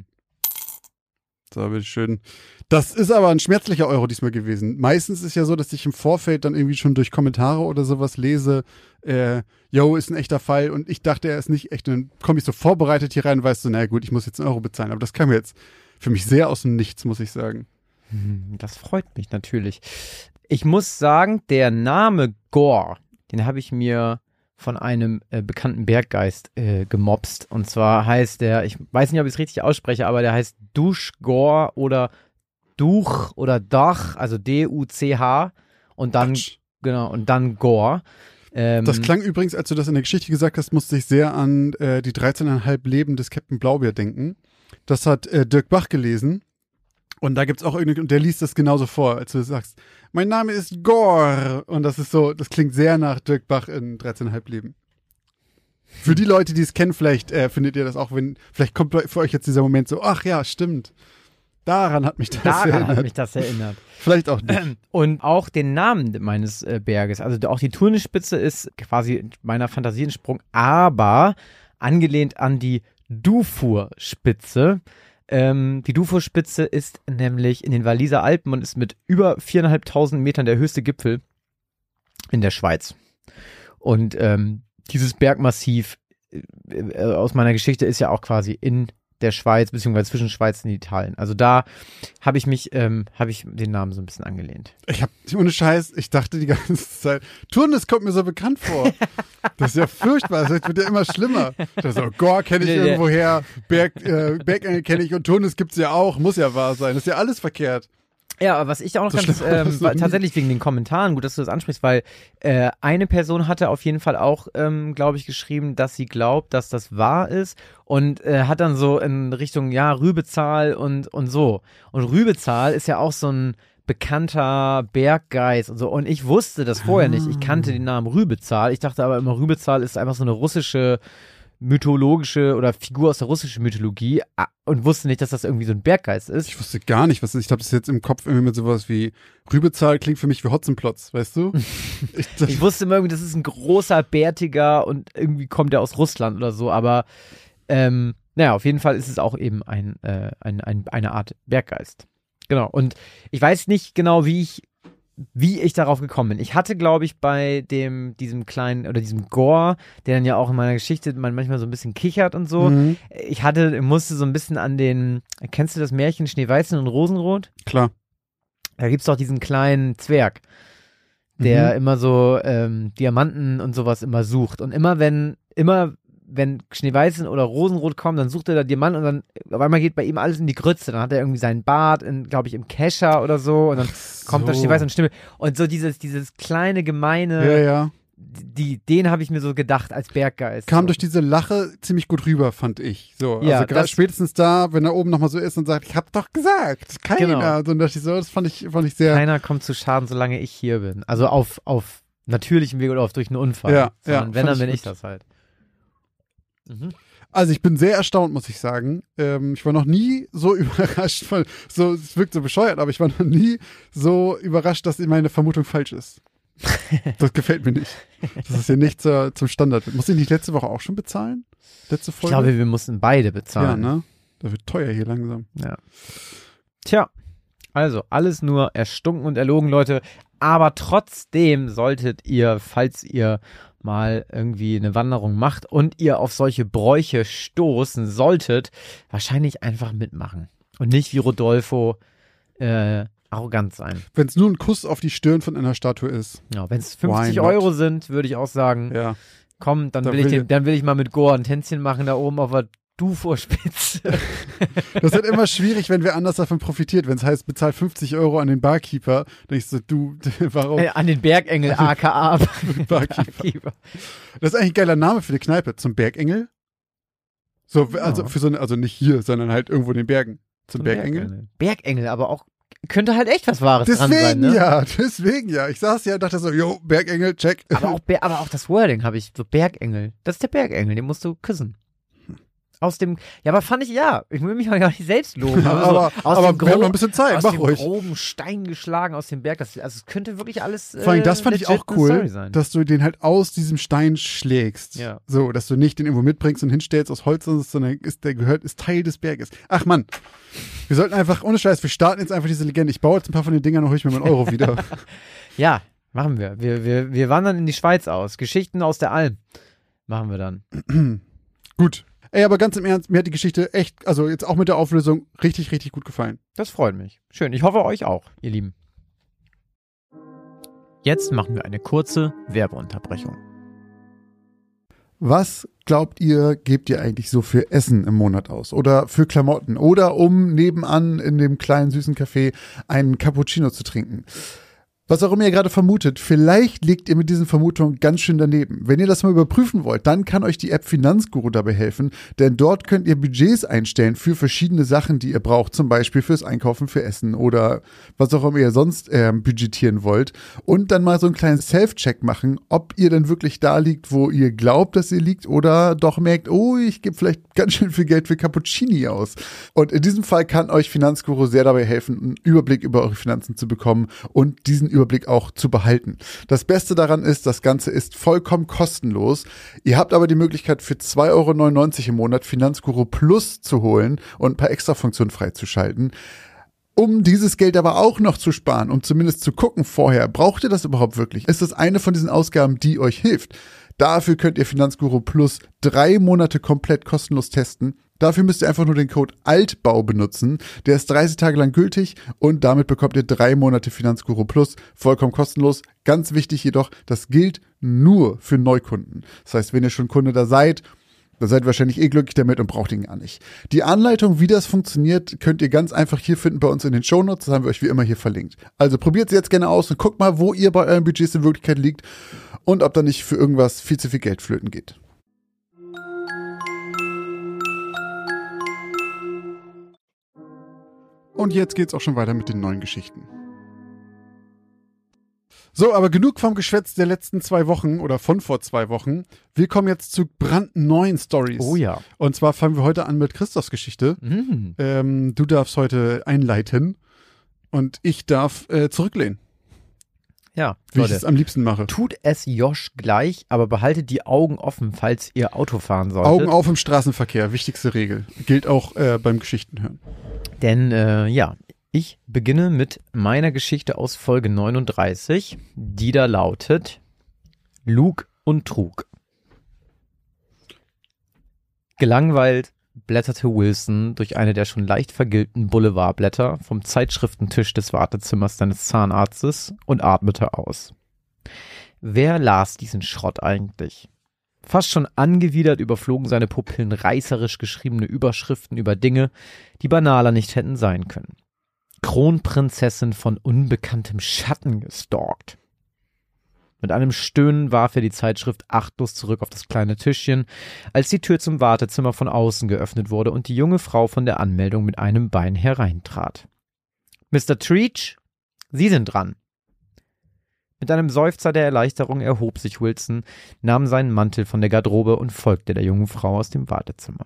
So, bitteschön. Das ist aber ein schmerzlicher Euro diesmal gewesen. Meistens ist ja so, dass ich im Vorfeld dann irgendwie schon durch Kommentare oder sowas lese, äh, yo, ist ein echter Fall und ich dachte, er ist nicht echt. Und dann komme ich so vorbereitet hier rein und weißt so, naja gut, ich muss jetzt einen Euro bezahlen. Aber das kam jetzt für mich sehr aus dem Nichts, muss ich sagen. Das freut mich natürlich. Ich muss sagen, der Name Gore, den habe ich mir von einem äh, bekannten Berggeist äh, gemobst. Und zwar heißt der, ich weiß nicht, ob ich es richtig ausspreche, aber der heißt Duch Gore oder Duch oder Dach, also D U C H und dann, Quatsch. genau, und dann Gore. Ähm, Das klang übrigens, als du das in der Geschichte gesagt hast, musste ich sehr an äh, die dreizehn Komma fünf Leben des Captain Blaubeer denken. Das hat äh, Dirk Bach gelesen. Und da gibt's auch irgendeinen, und der liest das genauso vor, als du sagst, mein Name ist Gore. Und das ist so, das klingt sehr nach Dirk Bach in dreizehn Komma fünf Leben. Für die Leute, die es kennen, vielleicht äh, findet ihr das auch, wenn, vielleicht kommt für euch jetzt dieser Moment so, ach ja, stimmt. Daran hat mich das daran erinnert. hat mich das erinnert. Vielleicht auch nicht. Und auch den Namen meines äh, Berges, also auch die Turnispitze ist quasi meiner Fantasie entsprungen, aber angelehnt an die Dufour-Spitze. Ähm, die Dufour-Spitze ist nämlich in den Walliser Alpen und ist mit über viertausendfünfhundert Metern der höchste Gipfel in der Schweiz. Und ähm, dieses Bergmassiv äh, aus meiner Geschichte ist ja auch quasi in der Schweiz, beziehungsweise zwischen Schweiz und Italien. Also da habe ich mich, ähm, habe ich den Namen so ein bisschen angelehnt. Ich hab, ohne Scheiß, ich dachte die ganze Zeit, Turnes kommt mir so bekannt vor. Das ist ja furchtbar, das wird ja immer schlimmer. Da so, Gore kenne ich Nee, nee. irgendwoher, Berg, äh, Bergengel kenne ich und Turnes gibt's ja auch, muss ja wahr sein. Das ist ja alles verkehrt. Ja, aber was ich auch noch So ganz, schlimm war das ähm, noch war nie. tatsächlich wegen den Kommentaren, gut, dass du das ansprichst, weil äh, eine Person hatte auf jeden Fall auch, ähm, glaube ich, geschrieben, dass sie glaubt, dass das wahr ist und äh, hat dann so in Richtung, ja, Rübezahl und, und so. Und Rübezahl ist ja auch so ein bekannter Berggeist und so. Und ich wusste das vorher nicht. Ich kannte den Namen Rübezahl. Ich dachte aber immer, Rübezahl ist einfach so eine russische mythologische oder Figur aus der russischen Mythologie ah, und wusste nicht, dass das irgendwie so ein Berggeist ist. Ich wusste gar nicht, was ist. Ich habe das jetzt im Kopf irgendwie mit sowas wie Rübezahl klingt für mich wie Hotzenplotz, weißt du? Ich, das, Ich wusste immer irgendwie, das ist ein großer, bärtiger und irgendwie kommt er aus Russland oder so, aber ähm, naja, auf jeden Fall ist es auch eben ein, äh, ein, ein, eine Art Berggeist. Genau, und ich weiß nicht genau, wie ich wie ich darauf gekommen bin. Ich hatte, glaube ich, bei dem, diesem kleinen, oder diesem Gore, der dann ja auch in meiner Geschichte man manchmal so ein bisschen kichert und so, Mhm. ich hatte, musste so ein bisschen an den, kennst du das Märchen Schneeweißchen und Rosenrot? klar. Da gibt's doch diesen kleinen Zwerg, der Mhm. immer so ähm, Diamanten und sowas immer sucht. Und immer wenn, immer wenn Schneeweißchen oder Rosenrot kommen, dann sucht er da Diamanten und dann auf einmal geht bei ihm alles in die Grütze. Dann hat er irgendwie seinen Bart, glaube ich, im Kescher oder so und dann kommt da so. Schneeweißchen und Stimme. Und so dieses, dieses kleine, gemeine, Ja, ja. die, den habe ich mir so gedacht als Berggeist. Kam so. durch diese Lache ziemlich gut rüber, fand ich. So, Ja, also gerade das- spätestens da, wenn er oben nochmal so ist und sagt, ich hab doch gesagt, keiner. Genau. So, und dachte ich so, das fand ich, fand ich sehr. Keiner kommt zu Schaden, solange ich hier bin. Also auf, auf natürlichem Weg oder auf durch einen Unfall. Ja, Sondern ja, wenn, fand dann bin ich ich gut. das halt. Mhm. Also ich bin sehr erstaunt, muss ich sagen. Ähm, ich war noch nie so überrascht von, so, es wirkt so bescheuert, aber ich war noch nie so überrascht, dass meine Vermutung falsch ist. Das gefällt mir nicht. Dass es hier nicht zur, zum Standard wird. Muss ich nicht letzte Woche auch schon bezahlen? Letzte Ich Folge? glaube, wir mussten beide ja, bezahlen. ne? Das wird teuer hier langsam. Ja. Tja, also alles nur erstunken und erlogen, Leute. Aber trotzdem solltet ihr, falls ihr mal irgendwie eine Wanderung macht und ihr auf solche Bräuche stoßen solltet, wahrscheinlich einfach mitmachen. Und nicht wie Rodolfo äh, arrogant sein. Wenn es nur ein Kuss auf die Stirn von einer Statue ist. Ja, wenn es Why fünfzig not? Euro sind, würde ich auch sagen, Ja. komm, dann Da will, ich will den, dann will ich mal mit Goa ein Tänzchen machen, da oben auf der Dufour-Spitze. Das wird immer schwierig, wenn wer anders davon profitiert. Wenn es heißt, bezahl fünfzig Euro an den Barkeeper, dann ich so, du, warum? Äh, an den Bergengel, aka Barkeeper. Barkeeper. Das ist eigentlich ein geiler Name für eine Kneipe. Zum Bergengel? So, also Ja. für so eine, also nicht hier, sondern halt irgendwo in den Bergen. Zum Zum Bergengel? Bergengel. Bergengel, aber auch, könnte halt echt was Wahres dran Deswegen sein, ne? ja, deswegen ja. Ich saß ja und dachte so, jo, Bergengel, check. Aber auch, Ber- aber auch das Wording habe ich, so Bergengel. Das ist der Bergengel, den musst du küssen. Aus dem, ja, aber fand ich, ja, ich will mich mal gar nicht selbst loben. Aber, aber so, aus aber dem wir haben Gro- noch ein bisschen Zeit, aus mach dem ruhig. groben Stein geschlagen aus dem Berg. Das, also es könnte wirklich alles äh, Vor allem, das fand ich legit auch eine cool, Story sein. dass du den halt aus diesem Stein schlägst. Ja. So, dass du nicht den irgendwo mitbringst und hinstellst aus Holz, sondern ist, der gehört, ist Teil des Berges. Ach Mann, wir sollten einfach, ohne Scheiß, wir starten jetzt einfach diese Legende. Ich baue jetzt ein paar von den Dingern und hole ich mir meinen Euro wieder. Ja, machen wir. wir. Wir wir wandern in die Schweiz aus. Geschichten aus der Alm machen wir dann. Gut. Ey, aber ganz im Ernst, mir hat die Geschichte echt, also jetzt auch mit der Auflösung, richtig, richtig gut gefallen. Das freut mich. Schön. Ich hoffe euch auch, ihr Lieben. Jetzt machen wir eine kurze Werbeunterbrechung. Was glaubt ihr, gebt ihr eigentlich so für Essen im Monat aus? Oder für Klamotten? Oder um nebenan in dem kleinen süßen Café einen Cappuccino zu trinken? Was auch immer ihr gerade vermutet, vielleicht liegt ihr mit diesen Vermutungen ganz schön daneben. Wenn ihr das mal überprüfen wollt, dann kann euch die App Finanzguru dabei helfen, denn dort könnt ihr Budgets einstellen für verschiedene Sachen, die ihr braucht, zum Beispiel fürs Einkaufen, für Essen oder was auch immer ihr sonst äh, budgetieren wollt und dann mal so einen kleinen Self-Check machen, ob ihr denn wirklich da liegt, wo ihr glaubt, dass ihr liegt oder doch merkt, oh, ich gebe vielleicht ganz schön viel Geld für Cappuccini aus. Und in diesem Fall kann euch Finanzguru sehr dabei helfen, einen Überblick über eure Finanzen zu bekommen und diesen Überblick auch zu behalten. Das Beste daran ist, das Ganze ist vollkommen kostenlos. Ihr habt aber die Möglichkeit für zwei Euro neunundneunzig im Monat Finanzguru Plus zu holen und ein paar Extrafunktionen freizuschalten. Um dieses Geld aber auch noch zu sparen, um zumindest zu gucken vorher, braucht ihr das überhaupt wirklich? Ist das eine von diesen Ausgaben, die euch hilft? Dafür könnt ihr Finanzguru Plus drei Monate komplett kostenlos testen. Dafür müsst ihr einfach nur den Code ALTBAU benutzen. Der ist dreißig Tage lang gültig und damit bekommt ihr drei Monate Finanzguru Plus vollkommen kostenlos. Ganz wichtig jedoch, das gilt nur für Neukunden. Das heißt, wenn ihr schon Kunde da seid, dann seid ihr wahrscheinlich eh glücklich damit und braucht ihn gar nicht. Die Anleitung, wie das funktioniert, könnt ihr ganz einfach hier finden bei uns in den Shownotes. Das haben wir euch wie immer hier verlinkt. Also probiert es jetzt gerne aus und guckt mal, wo ihr bei euren Budgets in Wirklichkeit liegt und ob da nicht für irgendwas viel zu viel Geld flöten geht. Und jetzt geht's auch schon weiter mit den neuen Geschichten. So, aber genug vom Geschwätz der letzten zwei Wochen oder von vor zwei Wochen. Wir kommen jetzt zu brandneuen Stories. Oh ja. Und zwar fangen wir heute an mit Christophs Geschichte. Mhm. Ähm, du darfst heute einleiten und ich darf äh, zurücklehnen, Ja, wie ich Leute. es am liebsten mache. Tut es Josh gleich, aber behaltet die Augen offen, falls ihr Auto fahren solltet. Augen auf im Straßenverkehr, wichtigste Regel. Gilt auch äh, beim Geschichtenhören. Denn, äh, ja, ich beginne mit meiner Geschichte aus Folge neununddreißig, die da lautet Lug und Trug. Gelangweilt blätterte Wilson durch eine der schon leicht vergilbten Boulevardblätter vom Zeitschriftentisch des Wartezimmers seines Zahnarztes und atmete aus. Wer las diesen Schrott eigentlich? Fast schon angewidert überflogen seine Pupillen reißerisch geschriebene Überschriften über Dinge, die banaler nicht hätten sein können. Kronprinzessin von unbekanntem Schatten gestalkt. Mit einem Stöhnen warf er die Zeitschrift achtlos zurück auf das kleine Tischchen, als die Tür zum Wartezimmer von außen geöffnet wurde und die junge Frau von der Anmeldung mit einem Bein hereintrat. Mister Treach, Sie sind dran. Mit einem Seufzer der Erleichterung erhob sich Wilson, nahm seinen Mantel von der Garderobe und folgte der jungen Frau aus dem Wartezimmer.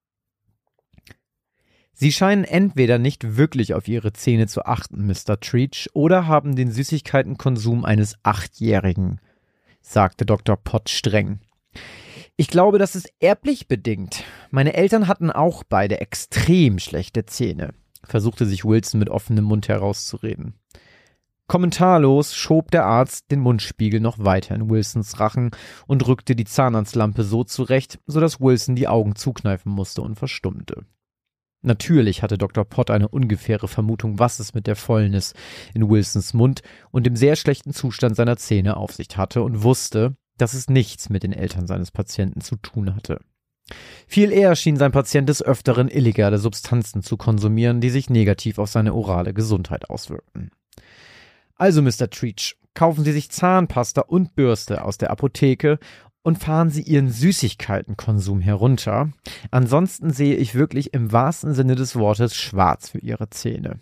Sie scheinen entweder nicht wirklich auf ihre Zähne zu achten, Mister Treach, oder haben den Süßigkeitenkonsum eines Achtjährigen, sagte Doktor Pott streng. Ich glaube, das ist erblich bedingt. Meine Eltern hatten auch beide extrem schlechte Zähne, versuchte sich Wilson mit offenem Mund herauszureden. Kommentarlos schob der Arzt den Mundspiegel noch weiter in Wilsons Rachen und rückte die Zahnarztlampe so zurecht, sodass Wilson die Augen zukneifen musste und verstummte. Natürlich hatte Doktor Pott eine ungefähre Vermutung, was es mit der Fäulnis in Wilsons Mund und dem sehr schlechten Zustand seiner Zähne auf sich hatte und wusste, dass es nichts mit den Eltern seines Patienten zu tun hatte. Viel eher schien sein Patient des Öfteren illegale Substanzen zu konsumieren, die sich negativ auf seine orale Gesundheit auswirkten. Also, Mister Treach, kaufen Sie sich Zahnpasta und Bürste aus der Apotheke und fahren Sie Ihren Süßigkeitenkonsum herunter. Ansonsten sehe ich wirklich im wahrsten Sinne des Wortes schwarz für Ihre Zähne.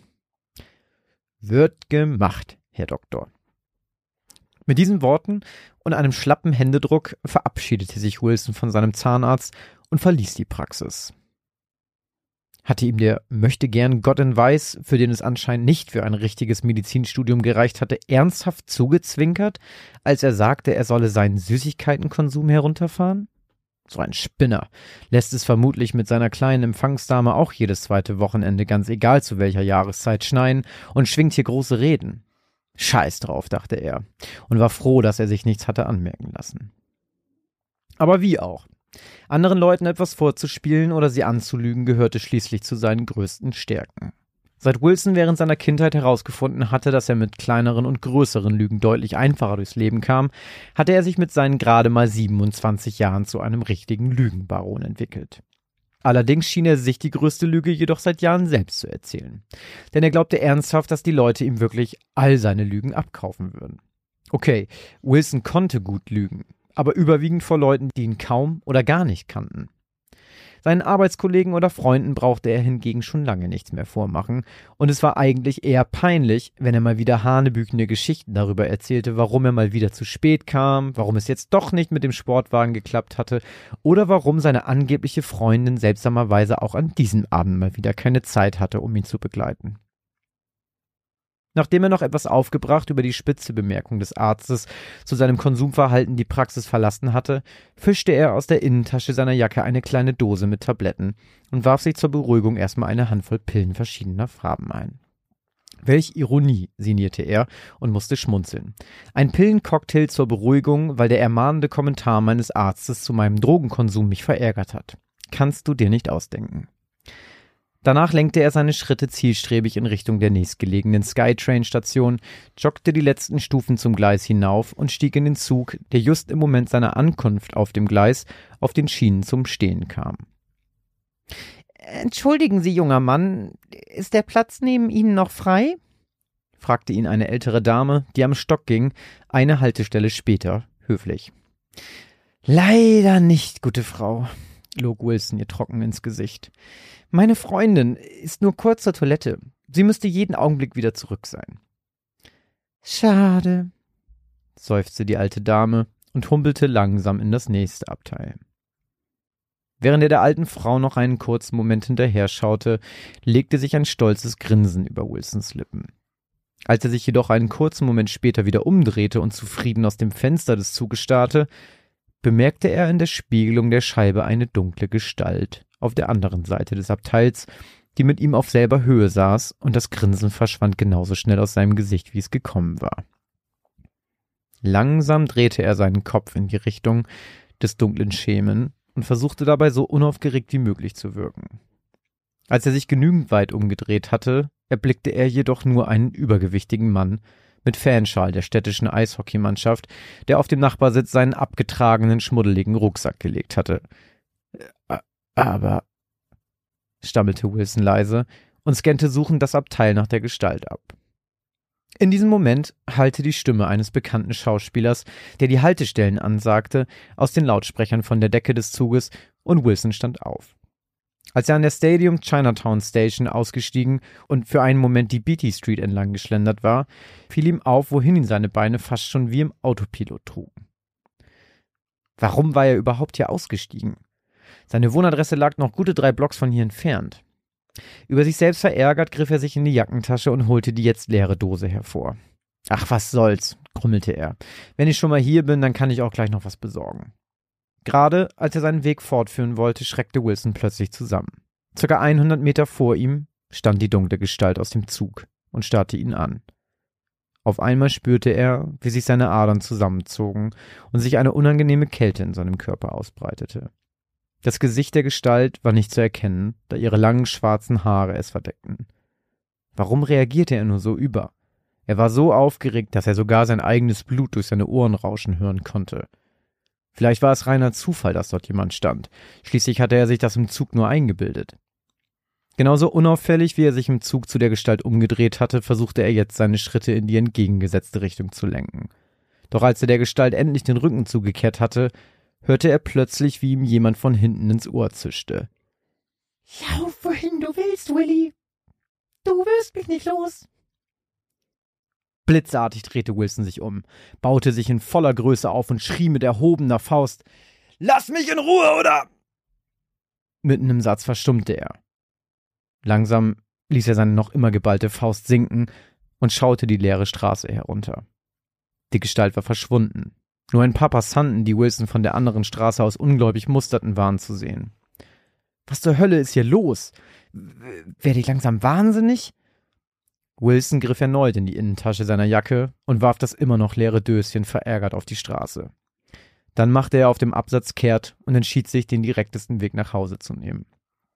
Wird gemacht, Herr Doktor. Mit diesen Worten und einem schlappen Händedruck verabschiedete sich Wilson von seinem Zahnarzt und verließ die Praxis. Hatte ihm der Möchtegern Gott in Weiß, für den es anscheinend nicht für ein richtiges Medizinstudium gereicht hatte, ernsthaft zugezwinkert, als er sagte, er solle seinen Süßigkeitenkonsum herunterfahren? So ein Spinner. Lässt es vermutlich mit seiner kleinen Empfangsdame auch jedes zweite Wochenende, ganz egal zu welcher Jahreszeit, schneien und schwingt hier große Reden. Scheiß drauf, dachte er, und war froh, dass er sich nichts hatte anmerken lassen. Aber wie auch. Anderen Leuten etwas vorzuspielen oder sie anzulügen, gehörte schließlich zu seinen größten Stärken. Seit Wilson während seiner Kindheit herausgefunden hatte, dass er mit kleineren und größeren Lügen deutlich einfacher durchs Leben kam, hatte er sich mit seinen gerade mal siebenundzwanzig Jahren zu einem richtigen Lügenbaron entwickelt. Allerdings schien er sich die größte Lüge jedoch seit Jahren selbst zu erzählen. Denn er glaubte ernsthaft, dass die Leute ihm wirklich all seine Lügen abkaufen würden. Okay, Wilson konnte gut lügen, aber überwiegend vor Leuten, die ihn kaum oder gar nicht kannten. Seinen Arbeitskollegen oder Freunden brauchte er hingegen schon lange nichts mehr vormachen, und es war eigentlich eher peinlich, wenn er mal wieder hanebüchende Geschichten darüber erzählte, warum er mal wieder zu spät kam, warum es jetzt doch nicht mit dem Sportwagen geklappt hatte oder warum seine angebliche Freundin seltsamerweise auch an diesem Abend mal wieder keine Zeit hatte, um ihn zu begleiten. Nachdem er noch etwas aufgebracht über die spitze Bemerkung des Arztes zu seinem Konsumverhalten die Praxis verlassen hatte, fischte er aus der Innentasche seiner Jacke eine kleine Dose mit Tabletten und warf sich zur Beruhigung erstmal eine Handvoll Pillen verschiedener Farben ein. Welch Ironie, sinnierte er und musste schmunzeln. Ein Pillencocktail zur Beruhigung, weil der ermahnende Kommentar meines Arztes zu meinem Drogenkonsum mich verärgert hat. Kannst du dir nicht ausdenken. Danach lenkte er seine Schritte zielstrebig in Richtung der nächstgelegenen Skytrain-Station, joggte die letzten Stufen zum Gleis hinauf und stieg in den Zug, der just im Moment seiner Ankunft auf dem Gleis auf den Schienen zum Stehen kam. »Entschuldigen Sie, junger Mann, ist der Platz neben Ihnen noch frei?« fragte ihn eine ältere Dame, die am Stock ging, eine Haltestelle später, höflich. »Leider nicht, gute Frau«, log Wilson ihr trocken ins Gesicht. »Meine Freundin ist nur kurz zur Toilette. Sie müsste jeden Augenblick wieder zurück sein.« »Schade«, seufzte die alte Dame und humpelte langsam in das nächste Abteil. Während er der alten Frau noch einen kurzen Moment hinterher schaute, legte sich ein stolzes Grinsen über Wilsons Lippen. Als er sich jedoch einen kurzen Moment später wieder umdrehte und zufrieden aus dem Fenster des Zuges starrte, bemerkte er in der Spiegelung der Scheibe eine dunkle Gestalt auf der anderen Seite des Abteils, die mit ihm auf selber Höhe saß, und das Grinsen verschwand genauso schnell aus seinem Gesicht, wie es gekommen war. Langsam drehte er seinen Kopf in die Richtung des dunklen Schemen und versuchte dabei so unaufgeregt wie möglich zu wirken. Als er sich genügend weit umgedreht hatte, erblickte er jedoch nur einen übergewichtigen Mann mit Fanschal der städtischen Eishockeymannschaft, der auf dem Nachbarsitz seinen abgetragenen, schmuddeligen Rucksack gelegt hatte. »Aber«, stammelte Wilson leise und scannte suchend das Abteil nach der Gestalt ab. In diesem Moment hallte die Stimme eines bekannten Schauspielers, der die Haltestellen ansagte, aus den Lautsprechern von der Decke des Zuges, und Wilson stand auf. Als er an der Stadium Chinatown Station ausgestiegen und für einen Moment die Beatty Street entlang geschlendert war, fiel ihm auf, wohin ihn seine Beine fast schon wie im Autopilot trugen. Warum war er überhaupt hier ausgestiegen? Seine Wohnadresse lag noch gute drei Blocks von hier entfernt. Über sich selbst verärgert griff er sich in die Jackentasche und holte die jetzt leere Dose hervor. »Ach, was soll's«, grummelte er. »Wenn ich schon mal hier bin, dann kann ich auch gleich noch was besorgen.« Gerade als er seinen Weg fortführen wollte, schreckte Wilson plötzlich zusammen. Circa hundert Meter vor ihm stand die dunkle Gestalt aus dem Zug und starrte ihn an. Auf einmal spürte er, wie sich seine Adern zusammenzogen und sich eine unangenehme Kälte in seinem Körper ausbreitete. Das Gesicht der Gestalt war nicht zu erkennen, da ihre langen schwarzen Haare es verdeckten. Warum reagierte er nur so über? Er war so aufgeregt, dass er sogar sein eigenes Blut durch seine Ohren rauschen hören konnte. Vielleicht war es reiner Zufall, dass dort jemand stand. Schließlich hatte er sich das im Zug nur eingebildet. Genauso unauffällig, wie er sich im Zug zu der Gestalt umgedreht hatte, versuchte er jetzt seine Schritte in die entgegengesetzte Richtung zu lenken. Doch als er der Gestalt endlich den Rücken zugekehrt hatte, hörte er plötzlich, wie ihm jemand von hinten ins Ohr zischte. »Lauf, wohin du willst, Willy. Du wirst mich nicht los.« Blitzartig drehte Wilson sich um, baute sich in voller Größe auf und schrie mit erhobener Faust, »Lass mich in Ruhe, oder?« Mitten im Satz verstummte er. Langsam ließ er seine noch immer geballte Faust sinken und schaute die leere Straße herunter. Die Gestalt war verschwunden. Nur ein paar Passanten, die Wilson von der anderen Straße aus ungläubig musterten, waren zu sehen. »Was zur Hölle ist hier los? Werde ich langsam wahnsinnig?« Wilson griff erneut in die Innentasche seiner Jacke und warf das immer noch leere Döschen verärgert auf die Straße. Dann machte er auf dem Absatz kehrt und entschied sich, den direktesten Weg nach Hause zu nehmen.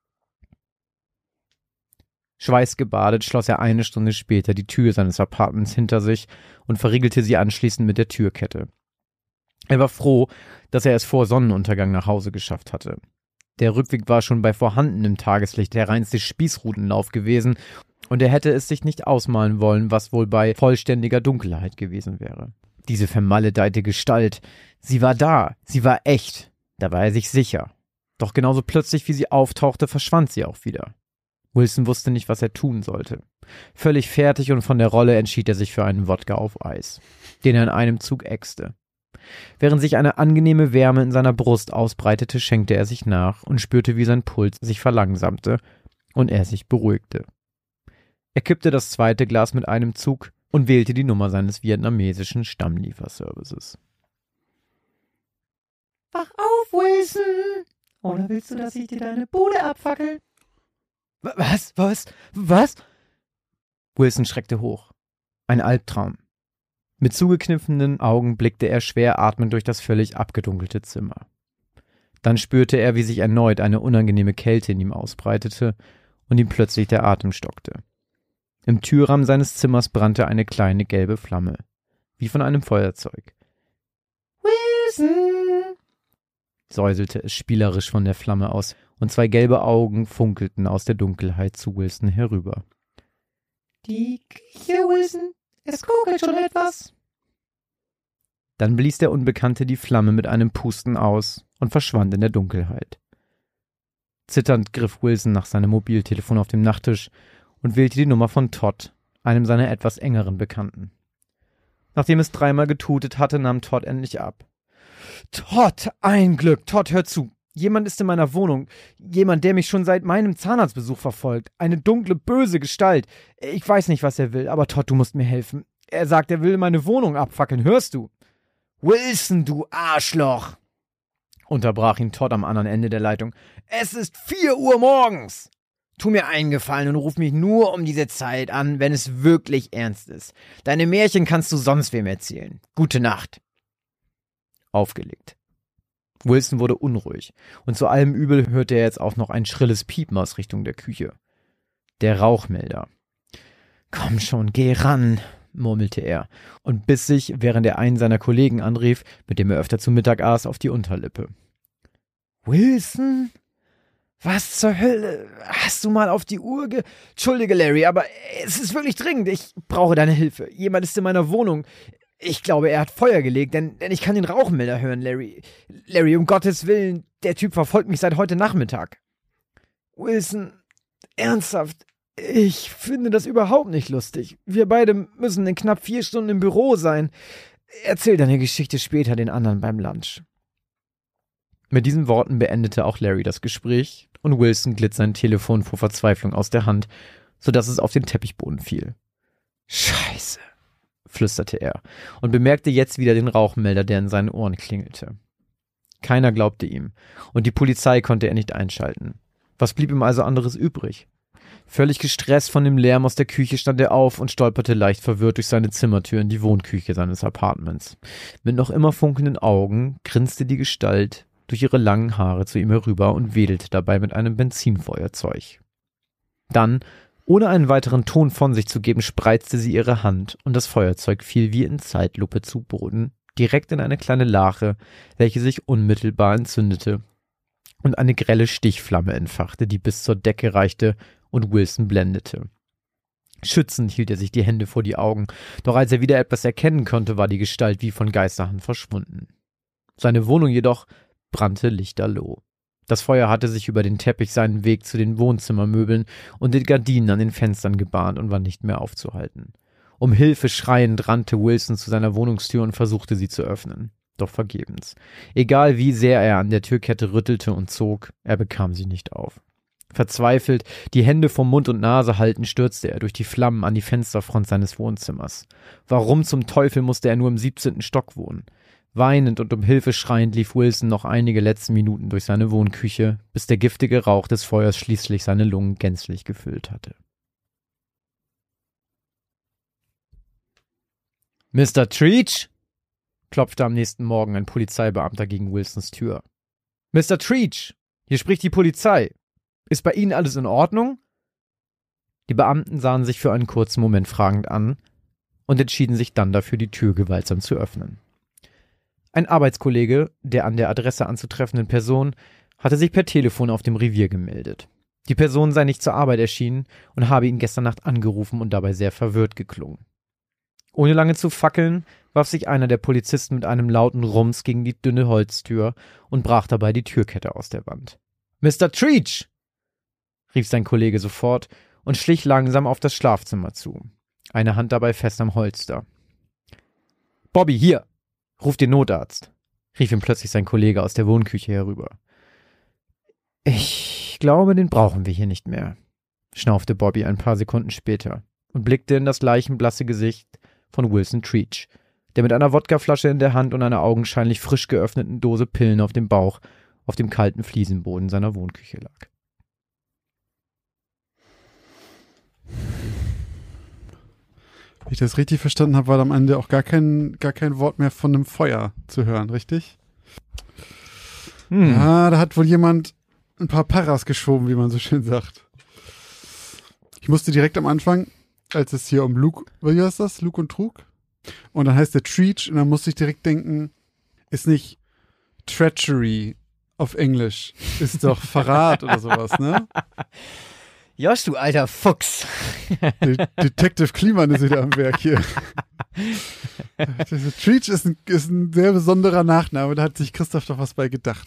Schweißgebadet schloss er eine Stunde später die Tür seines Apartments hinter sich und verriegelte sie anschließend mit der Türkette. Er war froh, dass er es vor Sonnenuntergang nach Hause geschafft hatte. Der Rückweg war schon bei vorhandenem Tageslicht der reinste Spießrutenlauf gewesen und er hätte es sich nicht ausmalen wollen, was wohl bei vollständiger Dunkelheit gewesen wäre. Diese vermaledeite Gestalt, sie war da, sie war echt, da war er sich sicher. Doch genauso plötzlich, wie sie auftauchte, verschwand sie auch wieder. Wilson wusste nicht, was er tun sollte. Völlig fertig und von der Rolle entschied er sich für einen Wodka auf Eis, den er in einem Zug ächzte. Während sich eine angenehme Wärme in seiner Brust ausbreitete, schenkte er sich nach und spürte, wie sein Puls sich verlangsamte und er sich beruhigte. Er kippte das zweite Glas mit einem Zug und wählte die Nummer seines vietnamesischen Stammlieferservices. »Wach auf, Wilson! Oder willst du, dass ich dir deine Bude abfackel?« Was? Was? Was? Wilson schreckte hoch. Ein Albtraum. Mit zugekniffenen Augen blickte er schwer atmend durch das völlig abgedunkelte Zimmer. Dann spürte er, wie sich erneut eine unangenehme Kälte in ihm ausbreitete und ihm plötzlich der Atem stockte. Im Türrahmen seines Zimmers brannte eine kleine gelbe Flamme, wie von einem Feuerzeug. »Wilson«, säuselte es spielerisch von der Flamme aus, und zwei gelbe Augen funkelten aus der Dunkelheit zu Wilson herüber. »Die Küche, Wilson, es kokelt schon etwas.« Dann blies der Unbekannte die Flamme mit einem Pusten aus und verschwand in der Dunkelheit. Zitternd griff Wilson nach seinem Mobiltelefon auf dem Nachttisch und wählte die Nummer von Todd, einem seiner etwas engeren Bekannten. Nachdem es dreimal getutet hatte, nahm Todd endlich ab. »Todd, ein Glück! Todd, hör zu! Jemand ist in meiner Wohnung. Jemand, der mich schon seit meinem Zahnarztbesuch verfolgt. Eine dunkle, böse Gestalt. Ich weiß nicht, was er will, aber Todd, du musst mir helfen. Er sagt, er will meine Wohnung abfackeln. Hörst du?« »Wilson, du Arschloch!« unterbrach ihn Todd am anderen Ende der Leitung. »Es ist vier Uhr morgens! Tu mir einen Gefallen und ruf mich nur um diese Zeit an, wenn es wirklich ernst ist. Deine Märchen kannst du sonst wem erzählen. Gute Nacht.« Aufgelegt. Wilson wurde unruhig, und zu allem Übel hörte er jetzt auch noch ein schrilles Piepen aus Richtung der Küche. Der Rauchmelder. »Komm schon, geh ran«, murmelte er und biss sich, während er einen seiner Kollegen anrief, mit dem er öfter zu Mittag aß, auf die Unterlippe. »Wilson? Was zur Hölle? Hast du mal auf die Uhr ge... Entschuldige, Larry, aber es ist wirklich dringend. Ich brauche deine Hilfe. Jemand ist in meiner Wohnung. Ich glaube, er hat Feuer gelegt, denn, denn ich kann den Rauchmelder hören, Larry. Larry, um Gottes Willen, der Typ verfolgt mich seit heute Nachmittag.« »Wilson, ernsthaft, ich finde das überhaupt nicht lustig. Wir beide müssen in knapp vier Stunden im Büro sein. Erzähl deine Geschichte später den anderen beim Lunch.« Mit diesen Worten beendete auch Larry das Gespräch und Wilson glitt sein Telefon vor Verzweiflung aus der Hand, sodass es auf den Teppichboden fiel. »Scheiße«, flüsterte er und bemerkte jetzt wieder den Rauchmelder, der in seinen Ohren klingelte. Keiner glaubte ihm und die Polizei konnte er nicht einschalten. Was blieb ihm also anderes übrig? Völlig gestresst von dem Lärm aus der Küche stand er auf und stolperte leicht verwirrt durch seine Zimmertür in die Wohnküche seines Apartments. Mit noch immer funkelnden Augen grinste die Gestalt durch ihre langen Haare zu ihm herüber und wedelte dabei mit einem Benzinfeuerzeug. Dann, ohne einen weiteren Ton von sich zu geben, spreizte sie ihre Hand und das Feuerzeug fiel wie in Zeitlupe zu Boden, direkt in eine kleine Lache, welche sich unmittelbar entzündete und eine grelle Stichflamme entfachte, die bis zur Decke reichte und Wilson blendete. Schützend hielt er sich die Hände vor die Augen, doch als er wieder etwas erkennen konnte, war die Gestalt wie von Geisterhand verschwunden. Seine Wohnung jedoch brannte lichterloh. Das Feuer hatte sich über den Teppich seinen Weg zu den Wohnzimmermöbeln und den Gardinen an den Fenstern gebahnt und war nicht mehr aufzuhalten. Um Hilfe schreiend rannte Wilson zu seiner Wohnungstür und versuchte sie zu öffnen. Doch vergebens. Egal wie sehr er an der Türkette rüttelte und zog, er bekam sie nicht auf. Verzweifelt, die Hände vor Mund und Nase haltend, stürzte er durch die Flammen an die Fensterfront seines Wohnzimmers. Warum zum Teufel musste er nur im siebzehnten Stock wohnen? Weinend und um Hilfe schreiend lief Wilson noch einige letzte Minuten durch seine Wohnküche, bis der giftige Rauch des Feuers schließlich seine Lungen gänzlich gefüllt hatte. Mister Treach? Klopfte am nächsten Morgen ein Polizeibeamter gegen Wilsons Tür. Mister Treach, hier spricht die Polizei. Ist bei Ihnen alles in Ordnung? Die Beamten sahen sich für einen kurzen Moment fragend an und entschieden sich dann dafür, die Tür gewaltsam zu öffnen. Ein Arbeitskollege, der an der Adresse anzutreffenden Person, hatte sich per Telefon auf dem Revier gemeldet. Die Person sei nicht zur Arbeit erschienen und habe ihn gestern Nacht angerufen und dabei sehr verwirrt geklungen. Ohne lange zu fackeln, warf sich einer der Polizisten mit einem lauten Rums gegen die dünne Holztür und brach dabei die Türkette aus der Wand. »Mister Treach!« rief sein Kollege sofort und schlich langsam auf das Schlafzimmer zu, eine Hand dabei fest am Holster. »Bobby, hier! Ruf den Notarzt!« rief ihm plötzlich sein Kollege aus der Wohnküche herüber. »Ich glaube, den brauchen wir hier nicht mehr«, schnaufte Bobby ein paar Sekunden später und blickte in das leichenblasse Gesicht von Wilson Treach, der mit einer Wodkaflasche in der Hand und einer augenscheinlich frisch geöffneten Dose Pillen auf dem Bauch auf dem kalten Fliesenboden seiner Wohnküche lag. Wenn ich das richtig verstanden habe, war am Ende auch gar kein, gar kein Wort mehr von einem Feuer zu hören, richtig? Hm. Ja, da hat wohl jemand ein paar Paras geschoben, wie man so schön sagt. Ich musste direkt am Anfang, als es hier um Luke, wie heißt das? Luke und Trug? Und dann heißt der Treach und dann musste ich direkt denken, ist nicht Treachery auf Englisch, ist doch Verrat oder sowas, ne? Josh, du alter Fuchs. De- Detective Kliman ist wieder am Werk hier. Treach ist ein, ist ein sehr besonderer Nachname, da hat sich Christoph doch was bei gedacht.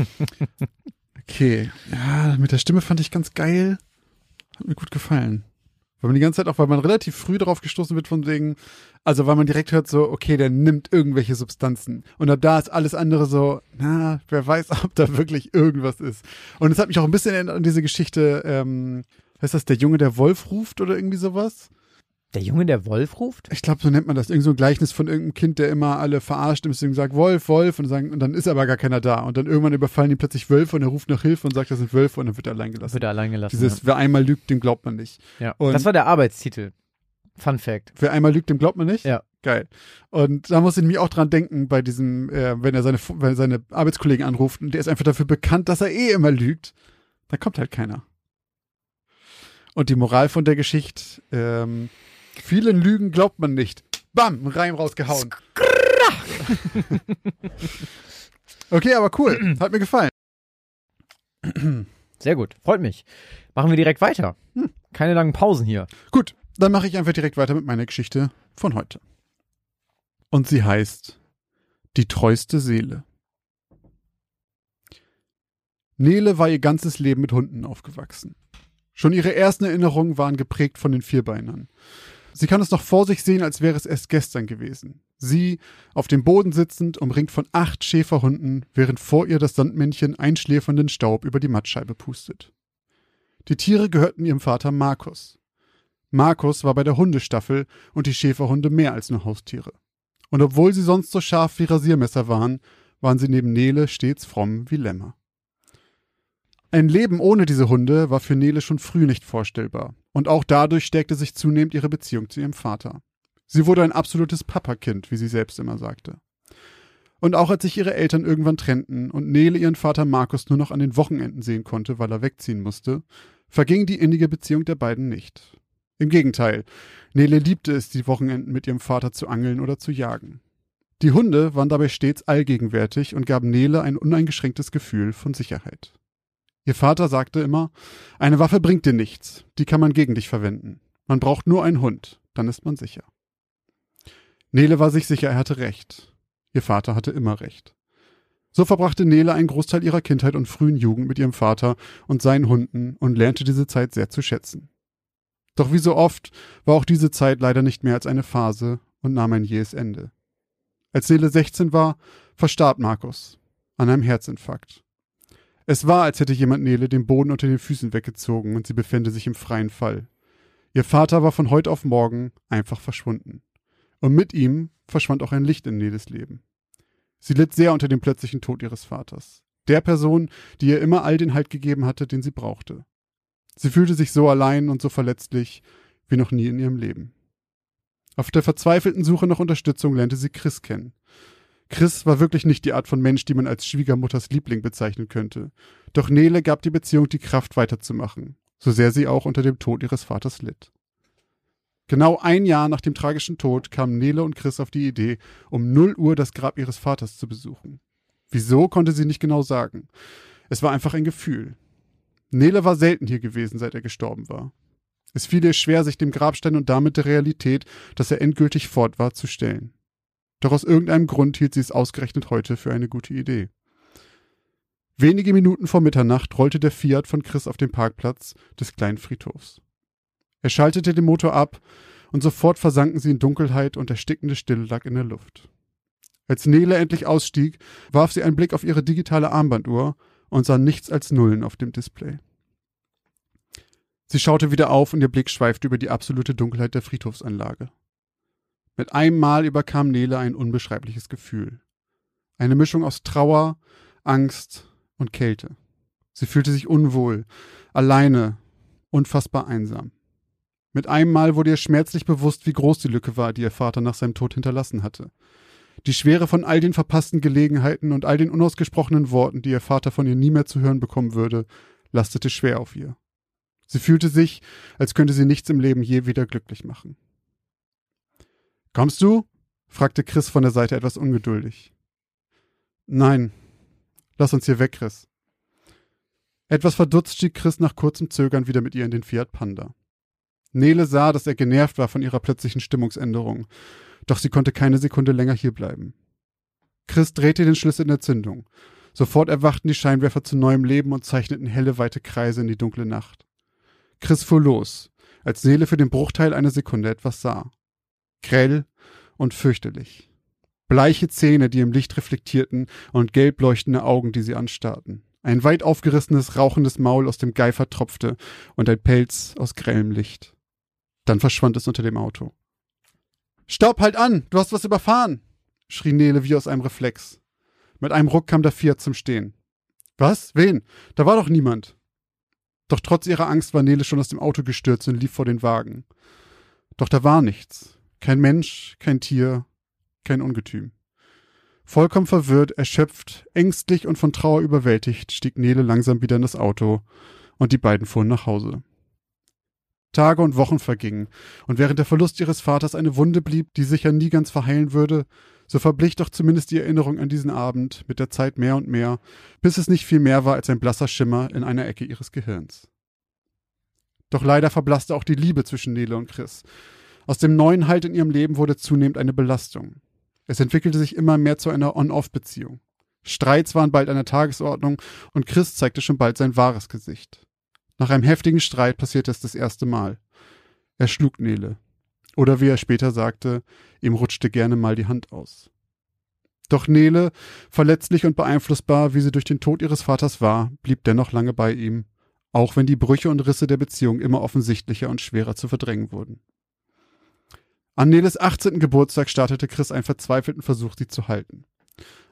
Okay, ja, mit der Stimme fand ich ganz geil. Hat mir gut gefallen. Weil man die ganze Zeit auch, weil man relativ früh darauf gestoßen wird von wegen, also weil man direkt hört so, okay, der nimmt irgendwelche Substanzen. Und ab da ist alles andere so, na, wer weiß, ob da wirklich irgendwas ist. Und es hat mich auch ein bisschen erinnert an diese Geschichte, ähm, heißt das, der Junge, der Wolf ruft oder irgendwie sowas? Der Junge, der Wolf ruft? Ich glaube, so nennt man das. Irgend so ein Gleichnis von irgendeinem Kind, der immer alle verarscht und deswegen sagt, Wolf, Wolf, und, sagen, und dann ist aber gar keiner da. Und dann irgendwann überfallen ihn plötzlich Wölfe und er ruft nach Hilfe und sagt, das sind Wölfe und dann wird er allein gelassen. Wird er allein gelassen, Dieses, ja. wer einmal lügt, dem glaubt man nicht. Ja, und das war der Arbeitstitel. Fun Fact. Wer einmal lügt, dem glaubt man nicht? Ja. Geil. Und da muss ich nämlich auch dran denken, bei diesem, äh, wenn er seine, wenn er seine Arbeitskollegen anruft und der ist einfach dafür bekannt, dass er eh immer lügt, dann kommt halt keiner. Und die Moral von der Geschichte, ähm, vielen Lügen glaubt man nicht. Bam, Reim rausgehauen. Okay, aber cool. Hat mir gefallen. Sehr gut, freut mich. Machen wir direkt weiter. Hm. Keine langen Pausen hier. Gut, dann mache ich einfach direkt weiter mit meiner Geschichte von heute. Und sie heißt Die treueste Seele. Nele war ihr ganzes Leben mit Hunden aufgewachsen. Schon ihre ersten Erinnerungen waren geprägt von den Vierbeinern. Sie kann es noch vor sich sehen, als wäre es erst gestern gewesen. Sie, auf dem Boden sitzend, umringt von acht Schäferhunden, während vor ihr das Sandmännchen einschläfernden Staub über die Mattscheibe pustet. Die Tiere gehörten ihrem Vater Markus. Markus war bei der Hundestaffel und die Schäferhunde mehr als nur Haustiere. Und obwohl sie sonst so scharf wie Rasiermesser waren, waren sie neben Nele stets fromm wie Lämmer. Ein Leben ohne diese Hunde war für Nele schon früh nicht vorstellbar. Und auch dadurch stärkte sich zunehmend ihre Beziehung zu ihrem Vater. Sie wurde ein absolutes Papakind, wie sie selbst immer sagte. Und auch als sich ihre Eltern irgendwann trennten und Nele ihren Vater Markus nur noch an den Wochenenden sehen konnte, weil er wegziehen musste, verging die innige Beziehung der beiden nicht. Im Gegenteil, Nele liebte es, die Wochenenden mit ihrem Vater zu angeln oder zu jagen. Die Hunde waren dabei stets allgegenwärtig und gaben Nele ein uneingeschränktes Gefühl von Sicherheit. Ihr Vater sagte immer, eine Waffe bringt dir nichts, die kann man gegen dich verwenden. Man braucht nur einen Hund, dann ist man sicher. Nele war sich sicher, er hatte recht. Ihr Vater hatte immer recht. So verbrachte Nele einen Großteil ihrer Kindheit und frühen Jugend mit ihrem Vater und seinen Hunden und lernte diese Zeit sehr zu schätzen. Doch wie so oft war auch diese Zeit leider nicht mehr als eine Phase und nahm ein jähes Ende. Als Nele sechzehn war, verstarb Markus an einem Herzinfarkt. Es war, als hätte jemand Nele den Boden unter den Füßen weggezogen und sie befände sich im freien Fall. Ihr Vater war von heute auf morgen einfach verschwunden. Und mit ihm verschwand auch ein Licht in Neles Leben. Sie litt sehr unter dem plötzlichen Tod ihres Vaters. Der Person, die ihr immer all den Halt gegeben hatte, den sie brauchte. Sie fühlte sich so allein und so verletzlich wie noch nie in ihrem Leben. Auf der verzweifelten Suche nach Unterstützung lernte sie Chris kennen. Chris war wirklich nicht die Art von Mensch, die man als Schwiegermutters Liebling bezeichnen könnte. Doch Nele gab die Beziehung die Kraft weiterzumachen, so sehr sie auch unter dem Tod ihres Vaters litt. Genau ein Jahr nach dem tragischen Tod kamen Nele und Chris auf die Idee, um null Uhr das Grab ihres Vaters zu besuchen. Wieso, konnte sie nicht genau sagen. Es war einfach ein Gefühl. Nele war selten hier gewesen, seit er gestorben war. Es fiel ihr schwer, sich dem Grabstein und damit der Realität, dass er endgültig fort war, zu stellen. Doch aus irgendeinem Grund hielt sie es ausgerechnet heute für eine gute Idee. Wenige Minuten vor Mitternacht rollte der Fiat von Chris auf den Parkplatz des kleinen Friedhofs. Er schaltete den Motor ab und sofort versanken sie in Dunkelheit und erstickende Stille lag in der Luft. Als Nele endlich ausstieg, warf sie einen Blick auf ihre digitale Armbanduhr und sah nichts als Nullen auf dem Display. Sie schaute wieder auf und ihr Blick schweifte über die absolute Dunkelheit der Friedhofsanlage. Mit einem Mal überkam Nele ein unbeschreibliches Gefühl. Eine Mischung aus Trauer, Angst und Kälte. Sie fühlte sich unwohl, alleine, unfassbar einsam. Mit einem Mal wurde ihr schmerzlich bewusst, wie groß die Lücke war, die ihr Vater nach seinem Tod hinterlassen hatte. Die Schwere von all den verpassten Gelegenheiten und all den unausgesprochenen Worten, die ihr Vater von ihr nie mehr zu hören bekommen würde, lastete schwer auf ihr. Sie fühlte sich, als könnte sie nichts im Leben je wieder glücklich machen. »Kommst du?« fragte Chris von der Seite etwas ungeduldig. »Nein. Lass uns hier weg, Chris.« Etwas verdutzt stieg Chris nach kurzem Zögern wieder mit ihr in den Fiat Panda. Nele sah, dass er genervt war von ihrer plötzlichen Stimmungsänderung, doch sie konnte keine Sekunde länger hierbleiben. Chris drehte den Schlüssel in der Zündung. Sofort erwachten die Scheinwerfer zu neuem Leben und zeichneten helle, weite Kreise in die dunkle Nacht. Chris fuhr los, als Nele für den Bruchteil einer Sekunde etwas sah. Grell und fürchterlich. Bleiche Zähne, die im Licht reflektierten, und gelb leuchtende Augen, die sie anstarrten. Ein weit aufgerissenes, rauchendes Maul, aus dem Geifer tropfte, und ein Pelz aus grellem Licht. Dann verschwand es unter dem Auto. »Stopp, halt an! Du hast was überfahren!« schrie Nele wie aus einem Reflex. Mit einem Ruck kam der Fiat zum Stehen. »Was? Wen? Da war doch niemand!« Doch trotz ihrer Angst war Nele schon aus dem Auto gestürzt und lief vor den Wagen. Doch da war nichts. Kein Mensch, kein Tier, kein Ungetüm. Vollkommen verwirrt, erschöpft, ängstlich und von Trauer überwältigt, stieg Nele langsam wieder in das Auto und die beiden fuhren nach Hause. Tage und Wochen vergingen, und während der Verlust ihres Vaters eine Wunde blieb, die sicher nie ganz verheilen würde, so verblich doch zumindest die Erinnerung an diesen Abend mit der Zeit mehr und mehr, bis es nicht viel mehr war als ein blasser Schimmer in einer Ecke ihres Gehirns. Doch leider verblasste auch die Liebe zwischen Nele und Chris. Aus dem neuen Halt in ihrem Leben wurde zunehmend eine Belastung. Es entwickelte sich immer mehr zu einer On-Off-Beziehung. Streits waren bald an der Tagesordnung und Chris zeigte schon bald sein wahres Gesicht. Nach einem heftigen Streit passierte es das erste Mal. Er schlug Nele. Oder wie er später sagte, ihm rutschte gerne mal die Hand aus. Doch Nele, verletzlich und beeinflussbar, wie sie durch den Tod ihres Vaters war, blieb dennoch lange bei ihm, auch wenn die Brüche und Risse der Beziehung immer offensichtlicher und schwerer zu verdrängen wurden. An Neles achtzehnten Geburtstag startete Chris einen verzweifelten Versuch, sie zu halten.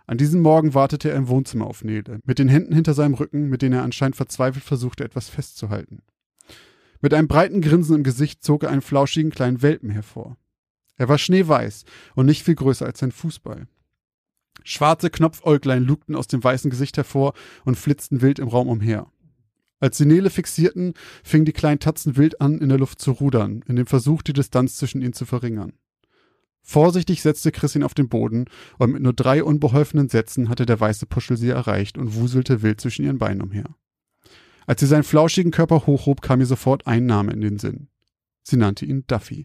An diesem Morgen wartete er im Wohnzimmer auf Nele, mit den Händen hinter seinem Rücken, mit denen er anscheinend verzweifelt versuchte, etwas festzuhalten. Mit einem breiten Grinsen im Gesicht zog er einen flauschigen kleinen Welpen hervor. Er war schneeweiß und nicht viel größer als ein Fußball. Schwarze Knopfäuglein lugten aus dem weißen Gesicht hervor und flitzten wild im Raum umher. Als sie Nele fixierten, fingen die kleinen Tatzen wild an, in der Luft zu rudern, in dem Versuch, die Distanz zwischen ihnen zu verringern. Vorsichtig setzte Chris ihn auf den Boden und mit nur drei unbeholfenen Sätzen hatte der weiße Puschel sie erreicht und wuselte wild zwischen ihren Beinen umher. Als sie seinen flauschigen Körper hochhob, kam ihr sofort ein Name in den Sinn. Sie nannte ihn Duffy.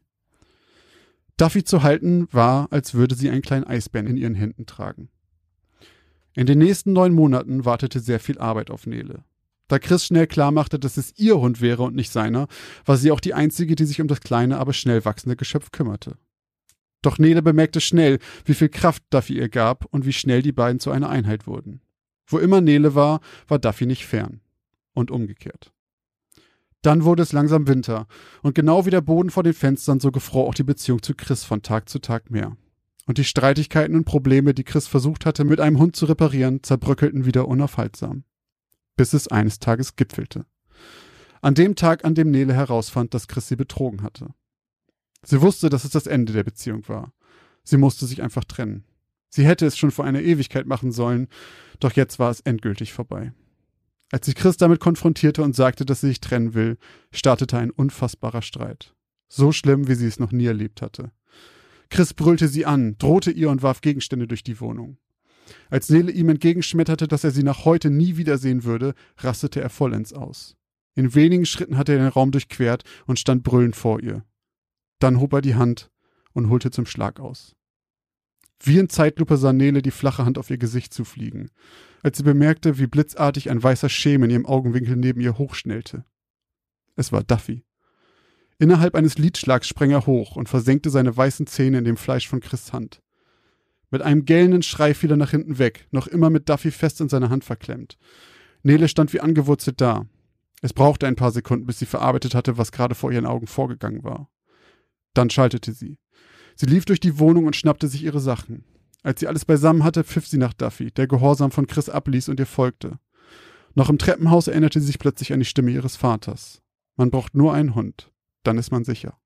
Duffy zu halten war, als würde sie einen kleinen Eisbären in ihren Händen tragen. In den nächsten neun Monaten wartete sehr viel Arbeit auf Nele. Da Chris schnell klarmachte, dass es ihr Hund wäre und nicht seiner, war sie auch die Einzige, die sich um das kleine, aber schnell wachsende Geschöpf kümmerte. Doch Nele bemerkte schnell, wie viel Kraft Duffy ihr gab und wie schnell die beiden zu einer Einheit wurden. Wo immer Nele war, war Duffy nicht fern. Und umgekehrt. Dann wurde es langsam Winter, und genau wie der Boden vor den Fenstern, so gefror auch die Beziehung zu Chris von Tag zu Tag mehr. Und die Streitigkeiten und Probleme, die Chris versucht hatte, mit einem Hund zu reparieren, zerbröckelten wieder unaufhaltsam. Bis es eines Tages gipfelte. An dem Tag, an dem Nele herausfand, dass Chris sie betrogen hatte. Sie wusste, dass es das Ende der Beziehung war. Sie musste sich einfach trennen. Sie hätte es schon vor einer Ewigkeit machen sollen, doch jetzt war es endgültig vorbei. Als sie Chris damit konfrontierte und sagte, dass sie sich trennen will, startete ein unfassbarer Streit. So schlimm, wie sie es noch nie erlebt hatte. Chris brüllte sie an, drohte ihr und warf Gegenstände durch die Wohnung. Als Nele ihm entgegenschmetterte, dass er sie nach heute nie wiedersehen würde, rastete er vollends aus. In wenigen Schritten hatte er den Raum durchquert und stand brüllend vor ihr. Dann hob er die Hand und holte zum Schlag aus. Wie in Zeitlupe sah Nele die flache Hand auf ihr Gesicht zufliegen, als sie bemerkte, wie blitzartig ein weißer Schemen in ihrem Augenwinkel neben ihr hochschnellte. Es war Duffy. Innerhalb eines Lidschlags sprang er hoch und versenkte seine weißen Zähne in dem Fleisch von Chris' Hand. Mit einem gellenden Schrei fiel er nach hinten weg, noch immer mit Duffy fest in seiner Hand verklemmt. Nele stand wie angewurzelt da. Es brauchte ein paar Sekunden, bis sie verarbeitet hatte, was gerade vor ihren Augen vorgegangen war. Dann schaltete sie. Sie lief durch die Wohnung und schnappte sich ihre Sachen. Als sie alles beisammen hatte, pfiff sie nach Duffy, der gehorsam von Chris abließ und ihr folgte. Noch im Treppenhaus erinnerte sie sich plötzlich an die Stimme ihres Vaters. Man braucht nur einen Hund, dann ist man sicher.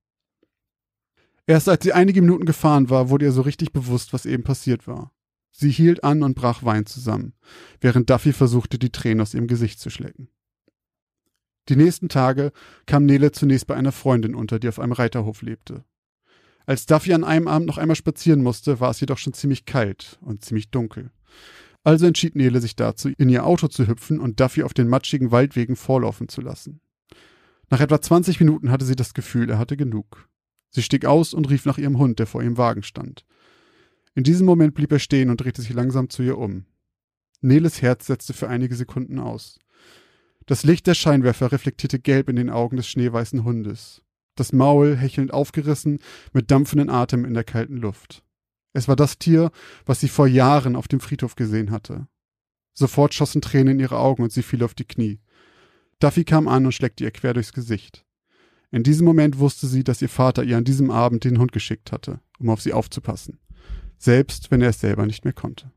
Erst als sie einige Minuten gefahren war, wurde ihr so richtig bewusst, was eben passiert war. Sie hielt an und brach weinend zusammen, während Duffy versuchte, die Tränen aus ihrem Gesicht zu schlecken. Die nächsten Tage kam Nele zunächst bei einer Freundin unter, die auf einem Reiterhof lebte. Als Duffy an einem Abend noch einmal spazieren musste, war es jedoch schon ziemlich kalt und ziemlich dunkel. Also entschied Nele sich dazu, in ihr Auto zu hüpfen und Duffy auf den matschigen Waldwegen vorlaufen zu lassen. Nach etwa zwanzig Minuten hatte sie das Gefühl, er hatte genug. Sie stieg aus und rief nach ihrem Hund, der vor ihrem Wagen stand. In diesem Moment blieb er stehen und drehte sich langsam zu ihr um. Neles Herz setzte für einige Sekunden aus. Das Licht der Scheinwerfer reflektierte gelb in den Augen des schneeweißen Hundes. Das Maul hechelnd aufgerissen, mit dampfendem Atem in der kalten Luft. Es war das Tier, was sie vor Jahren auf dem Friedhof gesehen hatte. Sofort schossen Tränen in ihre Augen und sie fiel auf die Knie. Duffy kam an und schleckte ihr quer durchs Gesicht. In diesem Moment wusste sie, dass ihr Vater ihr an diesem Abend den Hund geschickt hatte, um auf sie aufzupassen. Selbst wenn er es selber nicht mehr konnte.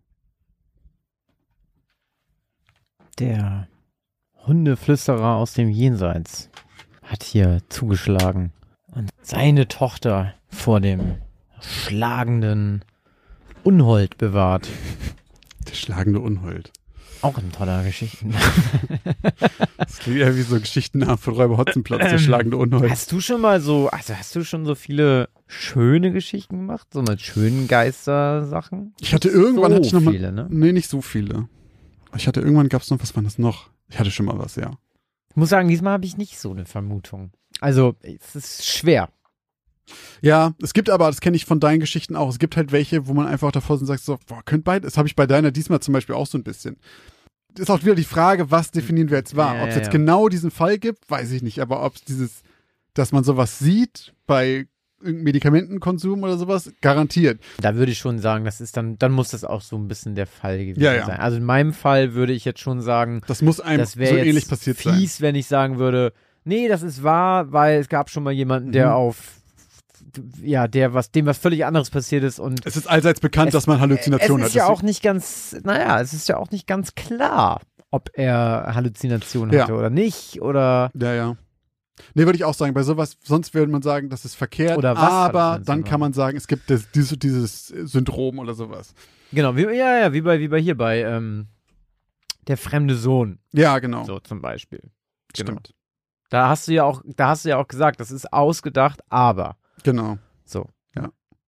Der Hundeflüsterer aus dem Jenseits hat hier zugeschlagen und seine Tochter vor dem schlagenden Unhold bewahrt. Der schlagende Unhold. Auch ein toller Geschichten. Das klingt ja wie so Geschichten von Räuber Hotzenplotz, der schlagende Unhold. Hast du schon mal so, also hast du schon so viele schöne Geschichten gemacht? So mit schönen Geistersachen? Ich hatte irgendwann, so hatte ich noch mal, viele, ne? Nee, nicht so viele. Ich hatte irgendwann, gab es noch, was war das noch? Ich hatte schon mal was, ja. Ich muss sagen, diesmal habe ich nicht so eine Vermutung. Also, es ist schwer. Ja, es gibt aber, das kenne ich von deinen Geschichten auch, es gibt halt welche, wo man einfach davor sind und sagt so, boah, könnt beide, das habe ich bei deiner diesmal zum Beispiel auch so ein bisschen. Das ist auch wieder die Frage, was definieren wir jetzt wahr? Ja, ob es ja, jetzt ja. genau diesen Fall gibt, weiß ich nicht, aber ob es dieses, dass man sowas sieht bei irgendeinem Medikamentenkonsum oder sowas, garantiert. Da würde ich schon sagen, das ist dann, dann muss das auch so ein bisschen der Fall gewesen Ja, ja. sein. Also in meinem Fall würde ich jetzt schon sagen, Das muss einem das so wäre ähnlich jetzt passiert fies, sein. wenn ich sagen würde, nee, das ist wahr, weil es gab schon mal jemanden, der Mhm. auf ja, der, was, dem was völlig anderes passiert ist und Es ist allseits bekannt, Es- dass man Halluzinationen es ist hat. ja Deswegen- auch nicht ganz, naja, es ist ja auch nicht ganz klar, ob er Halluzinationen Ja. hatte oder nicht oder Ja, ja. Nee, würde ich auch sagen, bei sowas, sonst würde man sagen, das ist verkehrt, Oder was aber Halluzinationen dann kann man sagen, es gibt das, dieses, dieses Syndrom oder sowas. genau, wie, ja, ja, wie bei, wie bei hier bei ähm, der fremde Sohn, Ja, genau. so zum Beispiel. Genau. Stimmt. Da hast du ja auch, da hast du ja auch gesagt, das ist ausgedacht, aber Genau. so. Ja.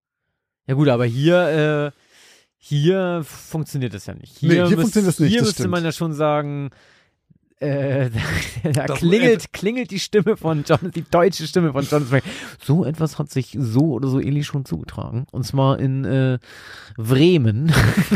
Ja gut, aber hier, äh, hier funktioniert das ja nicht. Hier, Nee, hier müsst- funktioniert das nicht, Hier das müsste stimmt. man ja schon sagen, äh, da, da Das- klingelt, klingelt die Stimme von John, die deutsche Stimme von Jonathan Frank. So etwas hat sich so oder so ähnlich schon zugetragen. Und zwar in äh, Bremen.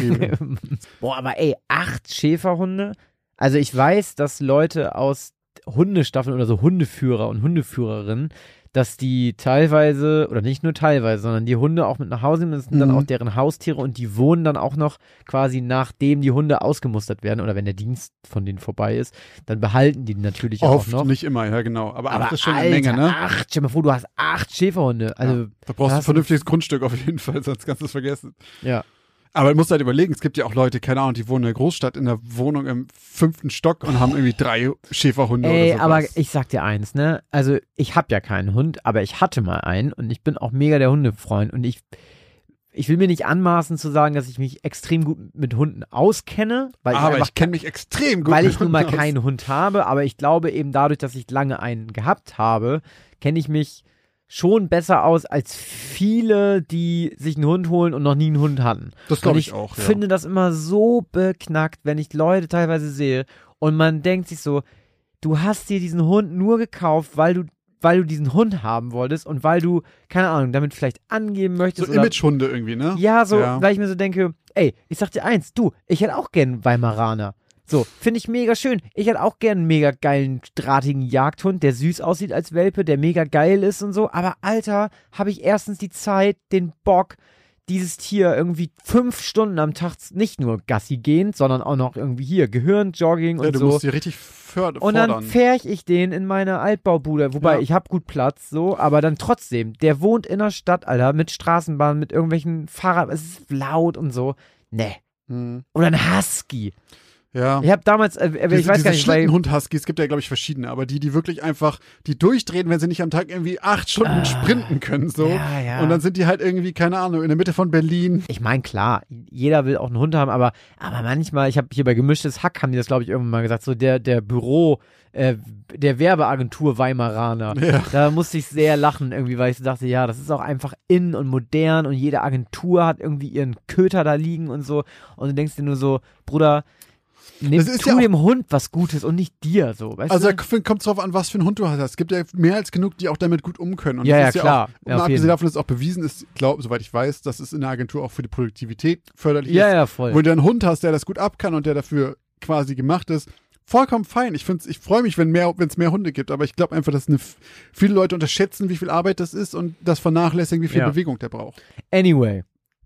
Boah, aber ey, acht Schäferhunde. Also ich weiß, dass Leute aus Hundestaffeln oder so Hundeführer und Hundeführerinnen, dass die teilweise, oder nicht nur teilweise, sondern die Hunde auch mit nach Hause nehmen, das sind dann Mhm. auch deren Haustiere und die wohnen dann auch noch quasi nachdem die Hunde ausgemustert werden oder wenn der Dienst von denen vorbei ist, dann behalten die natürlich Oft, auch noch. nicht immer, ja genau. Aber, Aber acht ist schon Alter, eine Menge, ne? acht, stell dir mal vor, du hast acht Schäferhunde. Also, Ja, da brauchst du ein hast vernünftiges Grundstück auf jeden Fall, sonst kannst du es vergessen. ja. Aber du musst halt überlegen, es gibt ja auch Leute, keine Ahnung, die wohnen in der Großstadt in der Wohnung im fünften Stock und haben irgendwie drei Schäferhunde Ey, oder aber sowas. ich sag dir eins, ne? Also, ich hab ja keinen Hund, aber ich hatte mal einen und ich bin auch mega der Hundefreund und ich ich will mir nicht anmaßen zu sagen, dass ich mich extrem gut mit Hunden auskenne, weil ich aber einfach ich kenne mich extrem gut weil mit ich nun mal Hunden aus. keinen Hund habe, aber ich glaube eben dadurch, dass ich lange einen gehabt habe, kenne ich mich schon besser aus als viele, die sich einen Hund holen und noch nie einen Hund hatten. Das Und glaube ich ich auch, ja. finde das immer so beknackt, wenn ich Leute teilweise sehe und man denkt sich so, du hast dir diesen Hund nur gekauft, weil du weil du diesen Hund haben wolltest und weil du, keine Ahnung, damit vielleicht angeben möchtest. So oder Imagehunde irgendwie, ne? ja, so, Ja. weil ich mir so denke, ey, ich sag dir eins, du, ich hätte auch gern einen Weimaraner. So, finde ich mega schön. Ich hätte auch gern einen mega geilen, drahtigen Jagdhund, der süß aussieht als Welpe, der mega geil ist und so. Aber Alter, habe ich erstens die Zeit, den Bock, dieses Tier irgendwie fünf Stunden am Tag nicht nur Gassi gehen, sondern auch noch irgendwie hier Gehirn, Jogging Ja, und du so. musst die richtig förd- Und dann fordern. fährch ich den in meine Altbaubude, wobei Ja. ich hab gut Platz, so, aber dann trotzdem, der wohnt in der Stadt, Alter, mit Straßenbahn, mit irgendwelchen Fahrrad, es ist laut und so. Nee. Hm. Oder ein Husky. Ja. Ich hab damals, äh, ich Diese, weiß diese gar nicht, weil, Schlittenhund-Huskies, es gibt ja, glaube ich, verschiedene, aber die, die wirklich einfach, die durchdrehen, wenn sie nicht am Tag irgendwie acht Stunden Ah. sprinten können, so. Ja, ja. Und dann sind die halt irgendwie, keine Ahnung, in der Mitte von Berlin. ich meine, klar, jeder will auch einen Hund haben, aber, aber manchmal, ich habe hier bei Gemischtes Hack, haben die das, glaube ich, irgendwann mal gesagt, so der, der Büro, äh, der Werbeagentur Weimaraner. Ja. Da musste ich sehr lachen irgendwie, weil ich so dachte, ja, das ist auch einfach in und modern und jede Agentur hat irgendwie ihren Köter da liegen und so. Und du denkst dir nur so, Bruder, nimm, Das ist tu ja auch- dem Hund was Gutes und nicht dir, so, weißt Also du? da kommt drauf an, was für einen Hund du hast. Es gibt ja mehr als genug, die auch damit gut um können. Und Ja, das ja, ist klar. Auch, Ja, und auf abgesehen jeden. davon, dass es auch bewiesen ist, glaub, soweit ich weiß, dass es in der Agentur auch für die Produktivität förderlich Ja, ist. ja, voll. Wo du einen Hund hast, der das gut ab kann und der dafür quasi gemacht ist, vollkommen fein. Ich find's, ich freue mich, wenn mehr, wenn es mehr Hunde gibt, aber ich glaube einfach, dass eine, viele Leute unterschätzen, wie viel Arbeit das ist und das vernachlässigen, wie viel Ja. Bewegung der braucht. Anyway,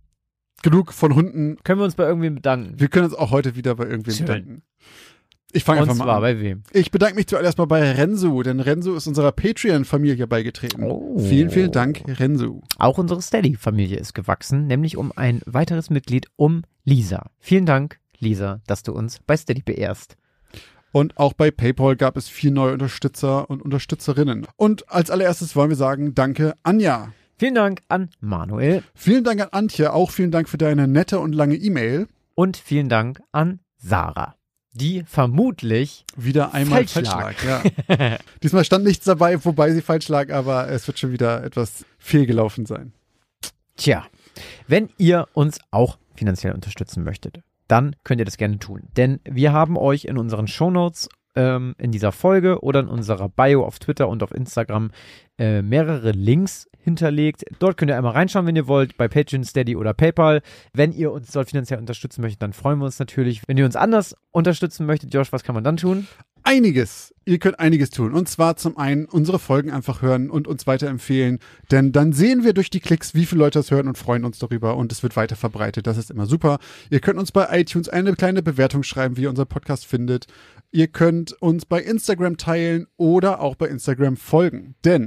Genug von Hunden. können wir uns bei irgendwem bedanken? Wir können uns auch heute wieder bei irgendwem Schön. bedanken. Ich fange Und einfach mal zwar an. bei wem? Ich bedanke mich zuallererst mal bei Renzo, denn Renzo ist unserer Patreon-Familie beigetreten. Oh. Vielen, vielen Dank, Renzo. Auch unsere Steady-Familie ist gewachsen, nämlich um ein weiteres Mitglied, um Lisa. Vielen Dank, Lisa, dass du uns bei Steady beehrst. Und auch bei PayPal gab es vier neue Unterstützer und Unterstützerinnen. Und als allererstes wollen wir sagen, danke Anja. Vielen Dank an Manuel Vielen Dank an Antje, auch vielen Dank für deine nette und lange E-Mail. und vielen Dank an Sarah, die vermutlich Wieder einmal Falsch falsch lag. Ja. Diesmal stand nichts dabei, wobei sie falsch lag, aber es wird schon wieder etwas fehlgelaufen sein. Tja, wenn ihr uns auch finanziell unterstützen möchtet, dann könnt ihr das gerne tun. Denn wir haben euch in unseren Shownotes ähm, in dieser Folge oder in unserer Bio auf Twitter und auf Instagram äh, mehrere Links hinterlegt. Dort könnt ihr einmal reinschauen, wenn ihr wollt, bei Patreon, Steady oder PayPal. Wenn ihr uns dort finanziell unterstützen möchtet, dann freuen wir uns natürlich. Wenn ihr uns anders unterstützen möchtet, Josh, was kann man dann tun? Einiges. Ihr könnt einiges tun. Und zwar zum einen unsere Folgen einfach hören und uns weiterempfehlen. Denn dann sehen wir durch die Klicks, wie viele Leute das hören und freuen uns darüber. Und es wird weiter verbreitet. Das ist immer super. Ihr könnt uns bei iTunes eine kleine Bewertung schreiben, wie ihr unseren Podcast findet. Ihr könnt uns bei Instagram teilen oder auch bei Instagram folgen. Denn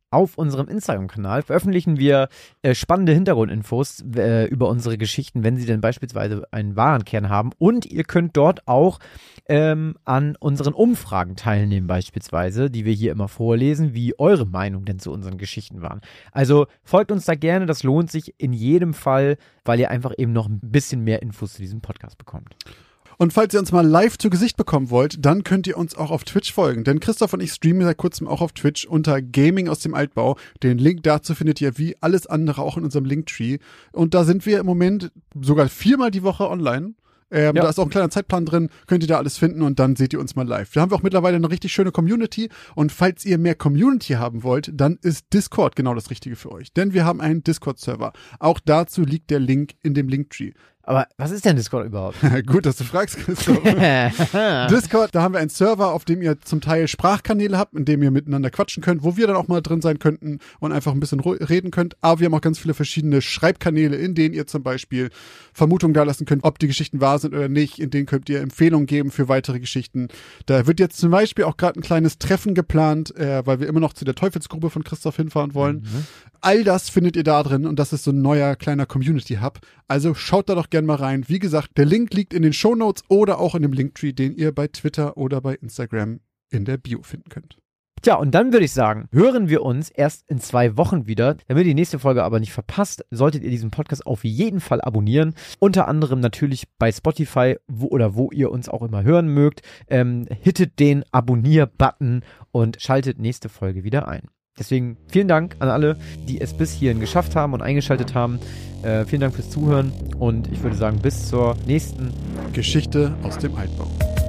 Auf unserem Instagram-Kanal veröffentlichen wir äh, spannende Hintergrundinfos äh, über unsere Geschichten, wenn sie denn beispielsweise einen Warenkern haben. Und ihr könnt dort auch ähm, an unseren Umfragen teilnehmen beispielsweise, die wir hier immer vorlesen, wie eure Meinung denn zu unseren Geschichten waren. Also folgt uns da gerne, das lohnt sich in jedem Fall, weil ihr einfach eben noch ein bisschen mehr Infos zu diesem Podcast bekommt. Und falls ihr uns mal live zu Gesicht bekommen wollt, dann könnt ihr uns auch auf Twitch folgen. Denn Christoph und ich streamen seit kurzem auch auf Twitch unter Gaming aus dem Altbau. Den Link dazu findet ihr wie alles andere auch in unserem Linktree. Und da sind wir im Moment sogar viermal die Woche online. Ähm, Ja. Da ist auch ein kleiner Zeitplan drin, könnt ihr da alles finden und dann seht ihr uns mal live. Da haben wir auch mittlerweile eine richtig schöne Community und falls ihr mehr Community haben wollt, dann ist Discord genau das Richtige für euch. Denn wir haben einen Discord-Server. Auch dazu liegt der Link in dem Linktree. Aber was ist denn Discord überhaupt? Gut, dass du fragst, Christoph. Discord, da haben wir einen Server, auf dem ihr zum Teil Sprachkanäle habt, in dem ihr miteinander quatschen könnt, wo wir dann auch mal drin sein könnten und einfach ein bisschen reden könnt. Aber wir haben auch ganz viele verschiedene Schreibkanäle, in denen ihr zum Beispiel Vermutungen dalassen könnt, ob die Geschichten wahr sind oder nicht. In denen könnt ihr Empfehlungen geben für weitere Geschichten. Da wird jetzt zum Beispiel auch gerade ein kleines Treffen geplant, äh, weil wir immer noch zu der Teufelsgrube von Christoph hinfahren wollen. Mhm. All das findet ihr da drin und das ist so ein neuer kleiner Community-Hub. Also schaut da doch gerne mal rein. Wie gesagt, der Link liegt in den Shownotes oder auch in dem Linktree, den ihr bei Twitter oder bei Instagram in der Bio finden könnt. Tja, und dann würde ich sagen, hören wir uns erst in zwei Wochen wieder. Damit ihr die nächste Folge aber nicht verpasst, solltet ihr diesen Podcast auf jeden Fall abonnieren. Unter anderem natürlich bei Spotify wo, oder wo ihr uns auch immer hören mögt. Ähm, hittet den Abonnier-Button und schaltet nächste Folge wieder ein. Deswegen vielen Dank an alle, die es bis hierhin geschafft haben und eingeschaltet haben. Äh, vielen Dank fürs Zuhören und ich würde sagen, bis zur nächsten Geschichte aus dem Altbau.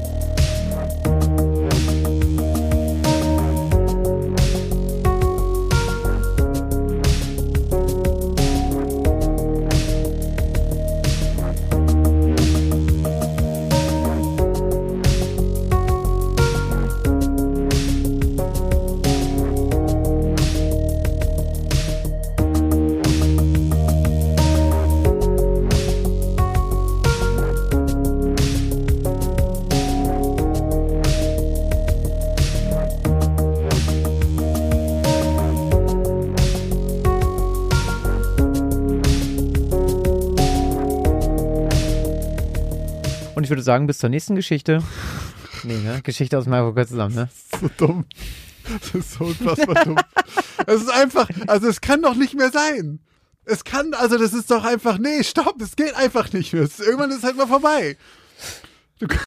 Und ich würde sagen, bis zur nächsten Geschichte. Nee, ne? Geschichte aus Marco gehört zusammen, ne? So dumm. Das ist so unfassbar dumm. Es ist einfach, also es kann doch nicht mehr sein. Es kann, also das ist doch einfach, nee, stopp, es geht einfach nicht mehr. Es, irgendwann ist es halt mal vorbei. Du